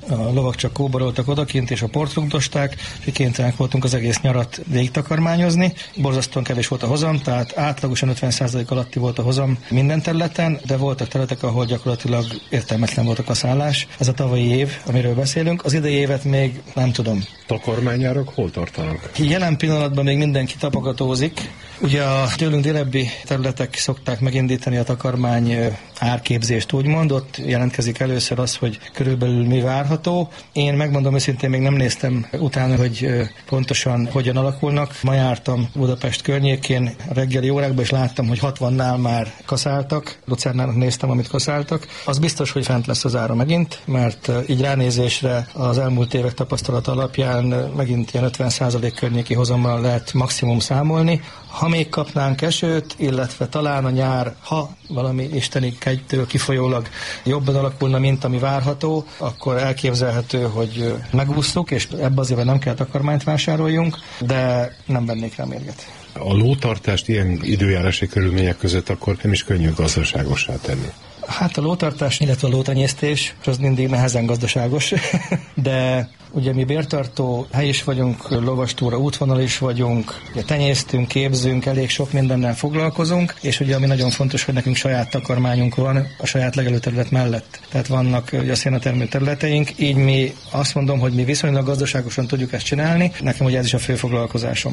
a lovak csak kóboroltak odakint, és a port rugdosták, és kénytelenek voltunk az egész nyarat végigtakarmányozni. Borzasztóan kevés volt a hozam, tehát átlagosan ötven százalék alatti volt a hozam minden területen, de voltak területek, ahol gyakorlatilag értelmetlen volt a kaszálás. Ez a tavalyi év, amiről beszélünk. Az idei évet még nem tudom. Takarmányárak hol tartanak? Jelen pillanatban még mindenki tapogatózik. Ugye a tőlünk délebbi területek szokták megindítani a takarmány árképzést, úgymond. Ott jelentkezik először az, hogy körülbelül mi várható. Én megmondom őszintén, még nem néztem utána, hogy pontosan hogyan alakulnak. Ma jártam Budapest környékén a reggeli órákban, és láttam, hogy hatvannál már kaszáltak. Lucernának néztem, amit kaszáltak. Az biztos, hogy fent lesz az ára megint, mert így ránézésre az elmúlt évek tapasztalata alapján megint ilyen ötven százalék környéki hozammal lehet maximum számolni. Ha még kapnánk esőt, illetve talán a nyár, ha valami isteni kegytől kifolyólag jobban alakulna, mint ami várható, akkor elképzelhető, hogy megúsztuk, és ebbe az évben nem kell takarmányt vásároljunk, de nem vennék rá mérget. A lótartást ilyen időjárási körülmények között akkor nem is könnyű gazdaságossá tenni. Hát a lótartás, illetve a lótenyésztés, az mindig nehezen gazdaságos, de ugye mi bértartó hely is vagyunk, lovastúra útvonal is vagyunk, ugye tenyésztünk, képzünk, elég sok mindennel foglalkozunk, és ugye ami nagyon fontos, hogy nekünk saját takarmányunk van a saját legelőterület mellett. Tehát vannak ugye a szénatermő területeink, így mi azt mondom, hogy mi viszonylag gazdaságosan tudjuk ezt csinálni, nekem ugye ez is a fő foglalkozásom.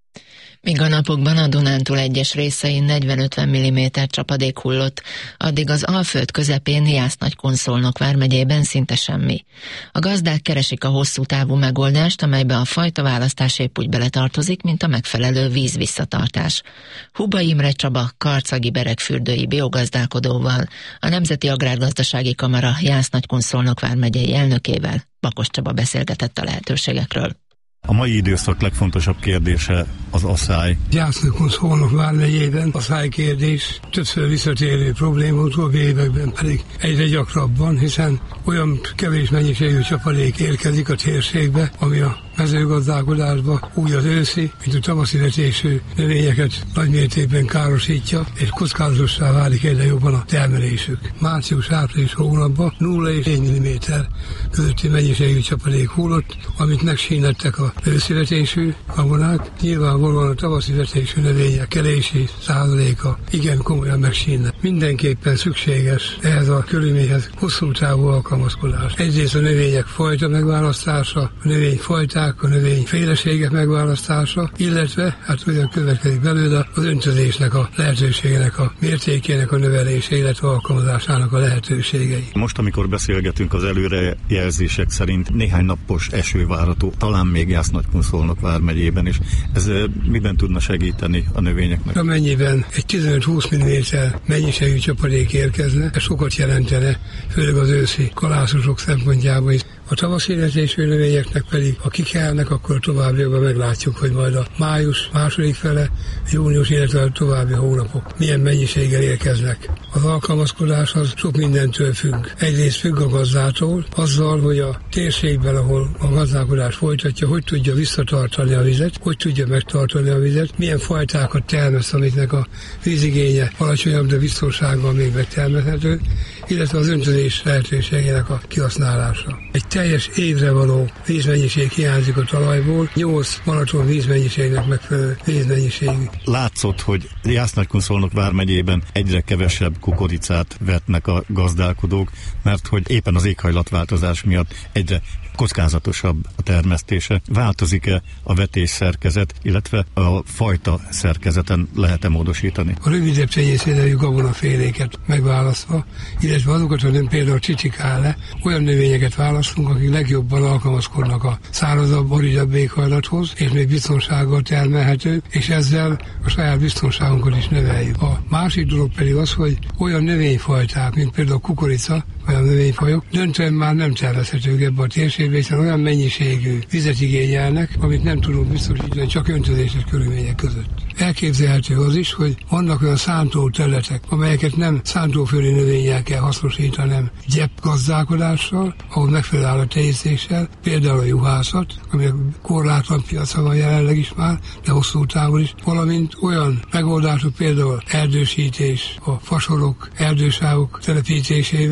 Míg a napokban a Dunántúl egyes részein negyven-ötven milliméter csapadék hullott, addig az Alföld közepén Jász-Nagykun-Szolnok vármegyében szinte semmi. A gazdák keresik a hosszú távú megoldást, amelybe a fajta választás épp úgy beletartozik, mint a megfelelő vízvisszatartás. Huba Imre Csaba, karcagi beregfürdői biogazdálkodóval, a Nemzeti Agrárgazdasági Kamara Jász-Nagykun-Szolnok vármegyei elnökével Bakos Csaba beszélgetett a lehetőségekről. A mai időszak legfontosabb kérdése az asszály. Jász-Nagykun-Szolnok vármegyében asszály kérdés többször visszatérő probléma, utóbbi években pedig egyre gyakrabban, hiszen olyan kevés mennyiségű csapadék érkezik a térségbe, ami a mezőgazdálkodásba úgy az őszi, mint a tavaszi vetésű növényeket nagymértékben károsítja, és kockázatossá válik egyre jobban a termelésük. Március-április hónapban nulla és egy milliméter közötti mennyiségű csapadék hullott, amit megsínlettek a őszi vetésű gabonák. Nyilvánvalóan a tavaszi vetésű növények kelési százaléka igen komolyan megsínlett. Mindenképpen szükséges ehhez a körülményhez hosszú távú alkalmazkodás. Egyrészt a növények fajta megválasztása, a növényfajták, a növényféleségek megválasztása, illetve hát olyan következik belőle az öntözésnek a lehetőségének a mértékének a növelése, illetve alkalmazásának a lehetőségei. Most, amikor beszélgetünk, az előrejelzések szerint néhány napos eső várható, talán még Jász-Nagykun-Szolnok vármegyében is. Ez miben tudna segíteni a növényeknek? Amennyiben egy tizenöt-húsz milliméter mennyiségű csapadék érkezne, ez sokat jelentene, főleg az őszi kalászosok szempontjából is. A tavaszi vetésű növényeknek pedig, ha kikelnek, akkor továbbiakban meglátjuk, hogy majd a május második fele, június, illetve a további hónapok milyen mennyiséggel érkeznek. Az alkalmazkodás az sok mindentől függ. Egyrészt függ a gazdától, azzal, hogy a térségben, ahol a gazdálkodás folytatja, hogy tudja visszatartani a vizet, hogy tudja megtartani a vizet, milyen fajtákat termeszt, amiknek a vízigénye alacsonyabb, de biztonsággal még megtermelhető, illetve az öntözés lehetőségének a kihasználása. Egy teljes évre való vízmennyiség hiányzik a talajból, nyolc maraton vízmennyiségnek megfelelő vízmennyiségű. Látszott, hogy Jász-Nagykun-Szolnok vármegyében egyre kevesebb kukoricát vetnek a gazdálkodók, mert hogy éppen az éghajlatváltozás miatt egyre kockázatosabb a termesztése. Változik-e a vetés szerkezet, illetve a fajta szerkezeten lehet-e módosítani? A rövidebb tenyészidejű gabonaféléket megválasztva, illetve azokat, hogy nem például csicsikále, olyan növényeket választunk, akik legjobban alkalmazkodnak a szárazabb, aridabb éghajlathoz, és még biztonsággal termelhető, és ezzel a saját biztonságunkat is növeljük. A másik dolog pedig az, hogy olyan növényfajták, mint például a kukorica, olyan növényfajok, döntően már nem tervezhetők ebbe a térségbe, hiszen olyan mennyiségű vizet igényelnek, amit nem tudunk biztosítani csak öntözéses körülmények között. Elképzelhető az is, hogy vannak olyan szántó területek, amelyeket nem szántóföldi növényel kell hasznosítani, hanem gyepgazdálkodással, ahol megfelelő állattenyésztéssel, például a juhászat, ami korlátlan piaca van jelenleg is már, de hosszú távon is, valamint olyan megoldások, például erdősítés, a fasorok, erdősávok telepítésével, hogy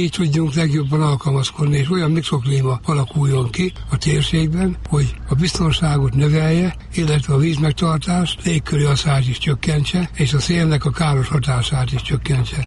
így tudjunk legjobban alkalmazkodni, és olyan mikroklíma alakuljon ki a térségben, hogy a biztonságot növelje, illetve a vízmegtartást, légköri asszályt is csökkentse, és a szélnek a káros hatását is csökkentse.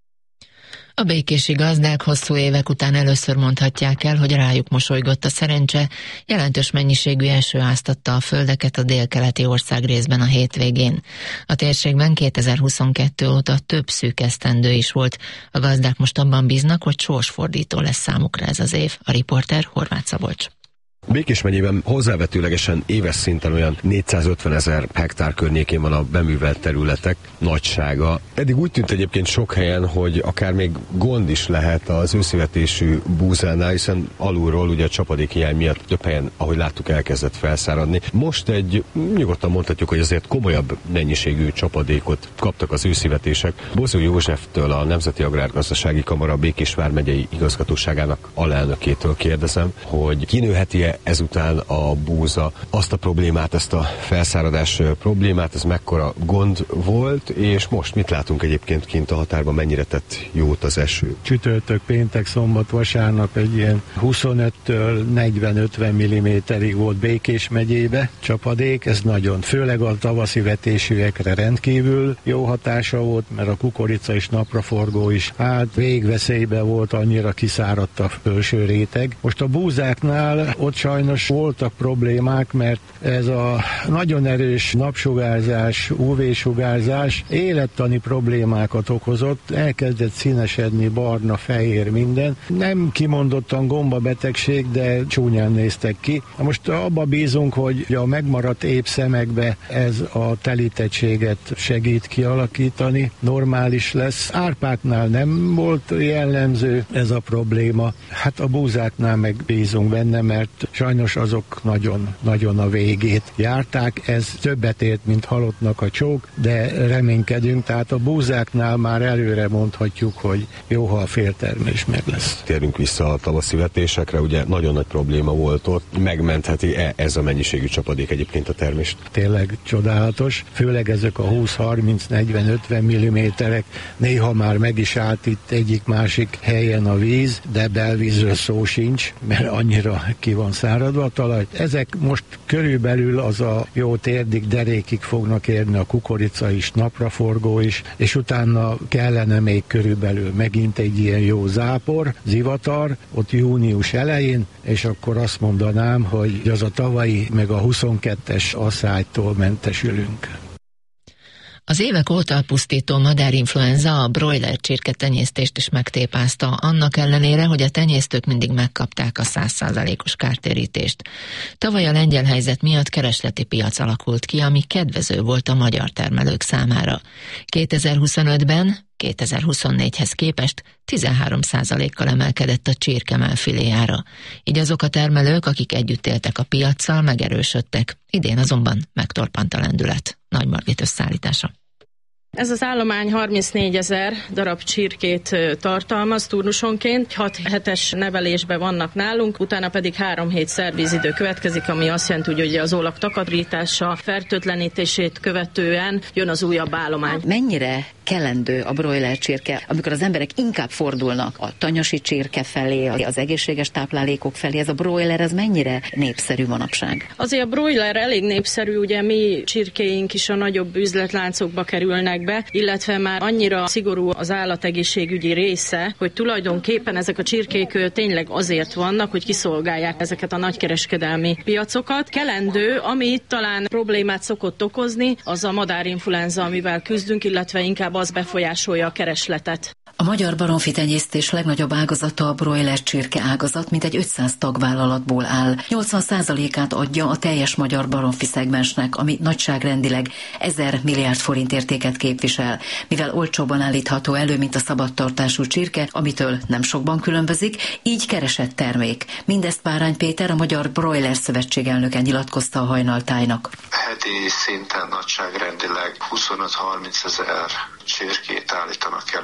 A békési gazdák hosszú évek után először mondhatják el, hogy rájuk mosolygott a szerencse, jelentős mennyiségű eső áztatta a földeket a délkeleti országrészben a hétvégén. A térségben kétezer-huszonkettő óta több szűk esztendő is volt. A gazdák most abban bíznak, hogy sorsfordító lesz számukra ez az év. A riporter Horváth Szabolcs. Békés megyében hozzávetőlegesen éves szinten olyan négyszázötven ezer hektár környékén van a beművelt területek nagysága. Eddig úgy tűnt egyébként sok helyen, hogy akár még gond is lehet az őszivetésű búzánál, hiszen alulról ugye a csapadékhiány miatt több helyen, ahogy láttuk, elkezdett felszáradni. Most egy, nyugodtan mondhatjuk, hogy azért komolyabb mennyiségű csapadékot kaptak az őszivetések. Bozó Józseftől, a Nemzeti Agrárgazdasági Kamara Békés vármegyei igazgatóságának alelnökétől kérdezem, hogy kinőheti-e ezután a búza azt a problémát, ezt a felszáradás problémát, ez mekkora gond volt, és most mit látunk egyébként kint a határban, mennyire tett jót az eső? Csütörtök, péntek, szombat, vasárnap egy ilyen huszonöttől negyven-ötven milliméterig volt Békés megyébe csapadék, ez nagyon, főleg a tavaszi vetésűekre rendkívül jó hatása volt, mert a kukorica és napraforgó is hát végveszélybe volt, annyira kiszáradt a felső réteg. Most a búzáknál ott sajnos voltak problémák, mert ez a nagyon erős napsugárzás, ú vé-sugárzás élettani problémákat okozott, elkezdett színesedni, barna, fehér minden. Nem kimondottan gombabetegség, de csúnyán néztek ki. Most abba bízunk, hogy a megmaradt épp szemekbe ez a telítettséget segít kialakítani, normális lesz. Árpáknál nem volt jellemző ez a probléma. Hát a búzáknál meg bízunk benne, mert sajnos azok nagyon, nagyon a végét járták. Ez többet ért, mint halottnak a csók, de reménykedünk, tehát a búzáknál már előre mondhatjuk, hogy jó, ha a féltermés meg lesz. Térünk vissza a tavaszi vetésekre, ugye nagyon nagy probléma volt ott. Megmentheti-e ez a mennyiségű csapadék egyébként a termést? Tényleg csodálatos, főleg ezek a húsz-harminc-negyven-ötven milliméterek, néha már meg is állt itt egyik-másik helyen a víz, de belvízről szó sincs, mert annyira ki van száradva a talaj. Ezek most körülbelül az a jó térdig, derékig fognak érni a kukorica is, napraforgó is, és utána kellene még körülbelül megint egy ilyen jó zápor, zivatar, ott június elején, és akkor azt mondanám, hogy az a tavalyi meg a huszonkettes asszálytól mentesülünk. Az évek óta pusztító madárinfluenza a broiler csirketenyésztést is megtépázta, annak ellenére, hogy a tenyésztők mindig megkapták a száz százalékos kártérítést. Tavaly a lengyel helyzet miatt keresleti piac alakult ki, ami kedvező volt a magyar termelők számára. kétezer-huszonötben kétezer-huszonnégyhez képest tizenhárom százalékkal emelkedett a csirkemell ára. Így azok a termelők, akik együtt éltek a piaccal, megerősödtek. Idén azonban megtorpant a lendület. Nagy Margit összeállítása. Ez az állomány harmincnégyezer darab csirkét tartalmaz turnusonként, hat hetes nevelésben vannak nálunk, utána pedig három hét szervízidő következik, ami azt jelenti, hogy ugye az ólak takarítása, fertőtlenítését követően jön az újabb állomány. Mennyire kelendő a broiler csirke, amikor az emberek inkább fordulnak a tanyasi csirke felé, az egészséges táplálékok felé, ez a broiler, ez mennyire népszerű manapság? Azért a broiler elég népszerű, ugye mi csirkéink is a nagyobb üzletláncokba kerülnek be, illetve már annyira szigorú az állategészségügyi része, hogy tulajdonképpen ezek a csirkék tényleg azért vannak, hogy kiszolgálják ezeket a nagykereskedelmi piacokat. Kelendő, ami itt talán problémát szokott okozni, az a madárinfluenza, amivel küzdünk, illetve inkább az befolyásolja a keresletet. A magyar baromfitenyésztés legnagyobb ágazata a broiler csirke ágazat, mintegy ötszáz tagvállalatból áll. nyolcvan százalékát adja a teljes magyar baromfi szegmensnek, ami nagyságrendileg ezer milliárd forint értéket képvisel. Mivel olcsóban állítható elő, mint a szabadtartású csirke, amitől nem sokban különbözik, így keresett termék. Mindezt Bárány Péter, a Magyar Broiler Szövetség elnöke nyilatkozta a Hajnaltájnak. Heti szinten nagyságrendileg huszonöt-harminc ezer csirkét állítanak elő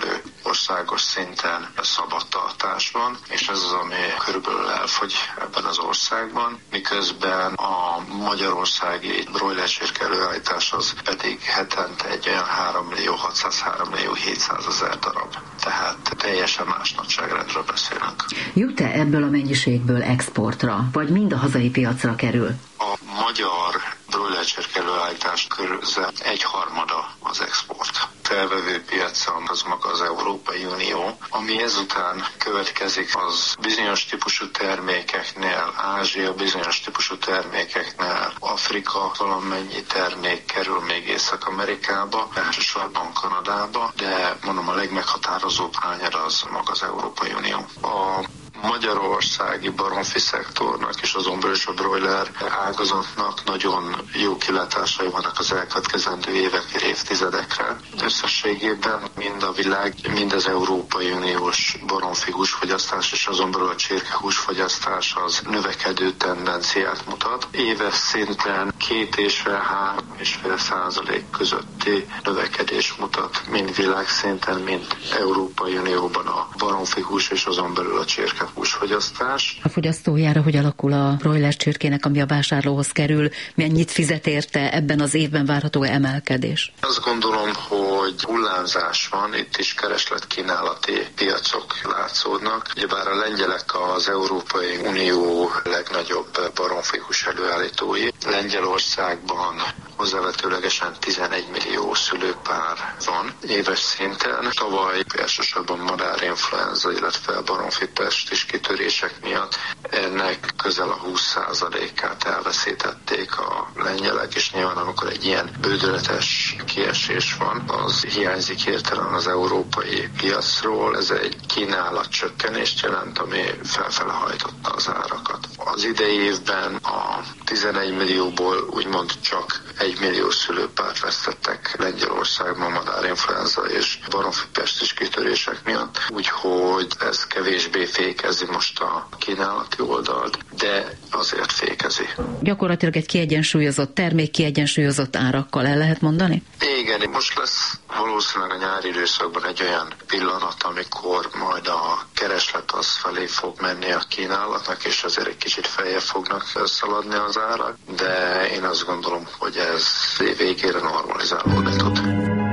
országos szinten szabadtartásban, és ez az, ami körülbelül elfogy ebben az országban, miközben a magyarországi broiler csirke előállítás az pedig hetente egy olyan három millió hatszáz három millió hétszáz ezer darab. Tehát teljesen más nagyságrendről beszélünk. Jut-e ebből a mennyiségből exportra, vagy mind a hazai piacra kerül? A magyar broiler csirke előállítás közel egy harmada az export. Felvevő piacon az maga az Európai Unió, ami ezután következik az bizonyos típusú termékeknél, Ázsia bizonyos típusú termékeknél, Afrika valamennyi termék kerül még Észak-Amerikába, elsősorban Kanadába, de mondom a legmeghatározóbb hányad az maga az Európai Unió. A magyarországi baromfi szektornak és azon belül is a broiler ágazatnak nagyon jó kilátásai vannak az elkövetkezendő évekre, évtizedekre. Összességében mind a világ, mind az Európai Uniós baromfi húsfogyasztás és azon belül a csirke húsfogyasztás az növekedő tendenciát mutat. Éves szinten két és fél, három és fél százalék közötti növekedés mutat, mind világszinten, mind Európai Unióban a baromfi hús és azon belül a csirke húsfogyasztás. A fogyasztójára hogy alakul a broiler csirkének, ami a vásárlóhoz kerül? Mennyit fizet érte, ebben az évben várható emelkedés? Azt gondolom, hogy hullámzás van, itt is kereslet-kínálati piacok látszódnak. Ugyebár a lengyelek az Európai Unió legnagyobb baromfihús előállítói. Lengyelországban hozzávetőlegesen tizenegy millió szülőpár van éves szinten. Tavaly elsősorban madárinfluenza, illetve baromfipest is kitörések miatt ennek közel a húsz százalékát elveszítették a lengyelek, és nyilván amikor egy ilyen bődöletes kiesés van, az hiányzik hirtelen az európai piacról. Ez egy kínálat csökkenést jelent, ami felfele hajtotta az árakat. Az idei évben a tizenegy millióból úgymond csak egy millió szülőpárt vesztettek Lengyelországban madárinfluenza és baromfipestis kitörések miatt, úgyhogy ez kevésbé fékezi most a kínálati oldalt, de azért fékezi. Gyakorlatilag egy kiegyensúlyozott termék, kiegyensúlyozott árakkal el lehet mondani? Igen, most lesz valószínűleg a nyári időszakban egy olyan pillanat, amikor majd a kereslet az felé fog menni a kínálatnak, és azért egy kicsit feljebb fognak szaladni az árak, de én azt gondolom, hogy ez év végére normalizálódni tud.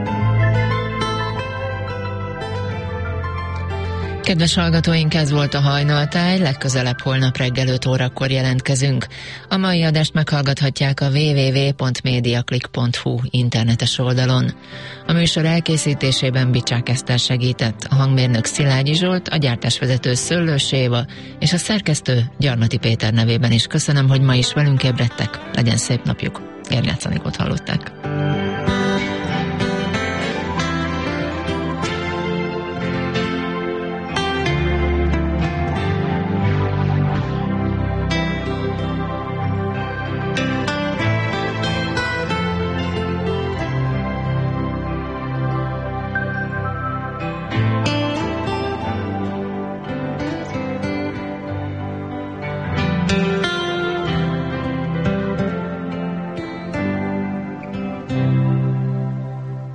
Kedves hallgatóink, ez volt a Hajnaltáj, legközelebb holnap reggel öt órakor jelentkezünk. A mai adást meghallgathatják a double-u double-u double-u pont mediaclick pont hu internetes oldalon. A műsor elkészítésében Bicsák Eszter segített, a hangmérnök Szilágyi Zsolt, a gyártásvezető Szöllős Éva és a szerkesztő Gyarmati Péter nevében is köszönöm, hogy ma is velünk ébredtek. Legyen szép napjuk. Gernyácz Anikót hallották.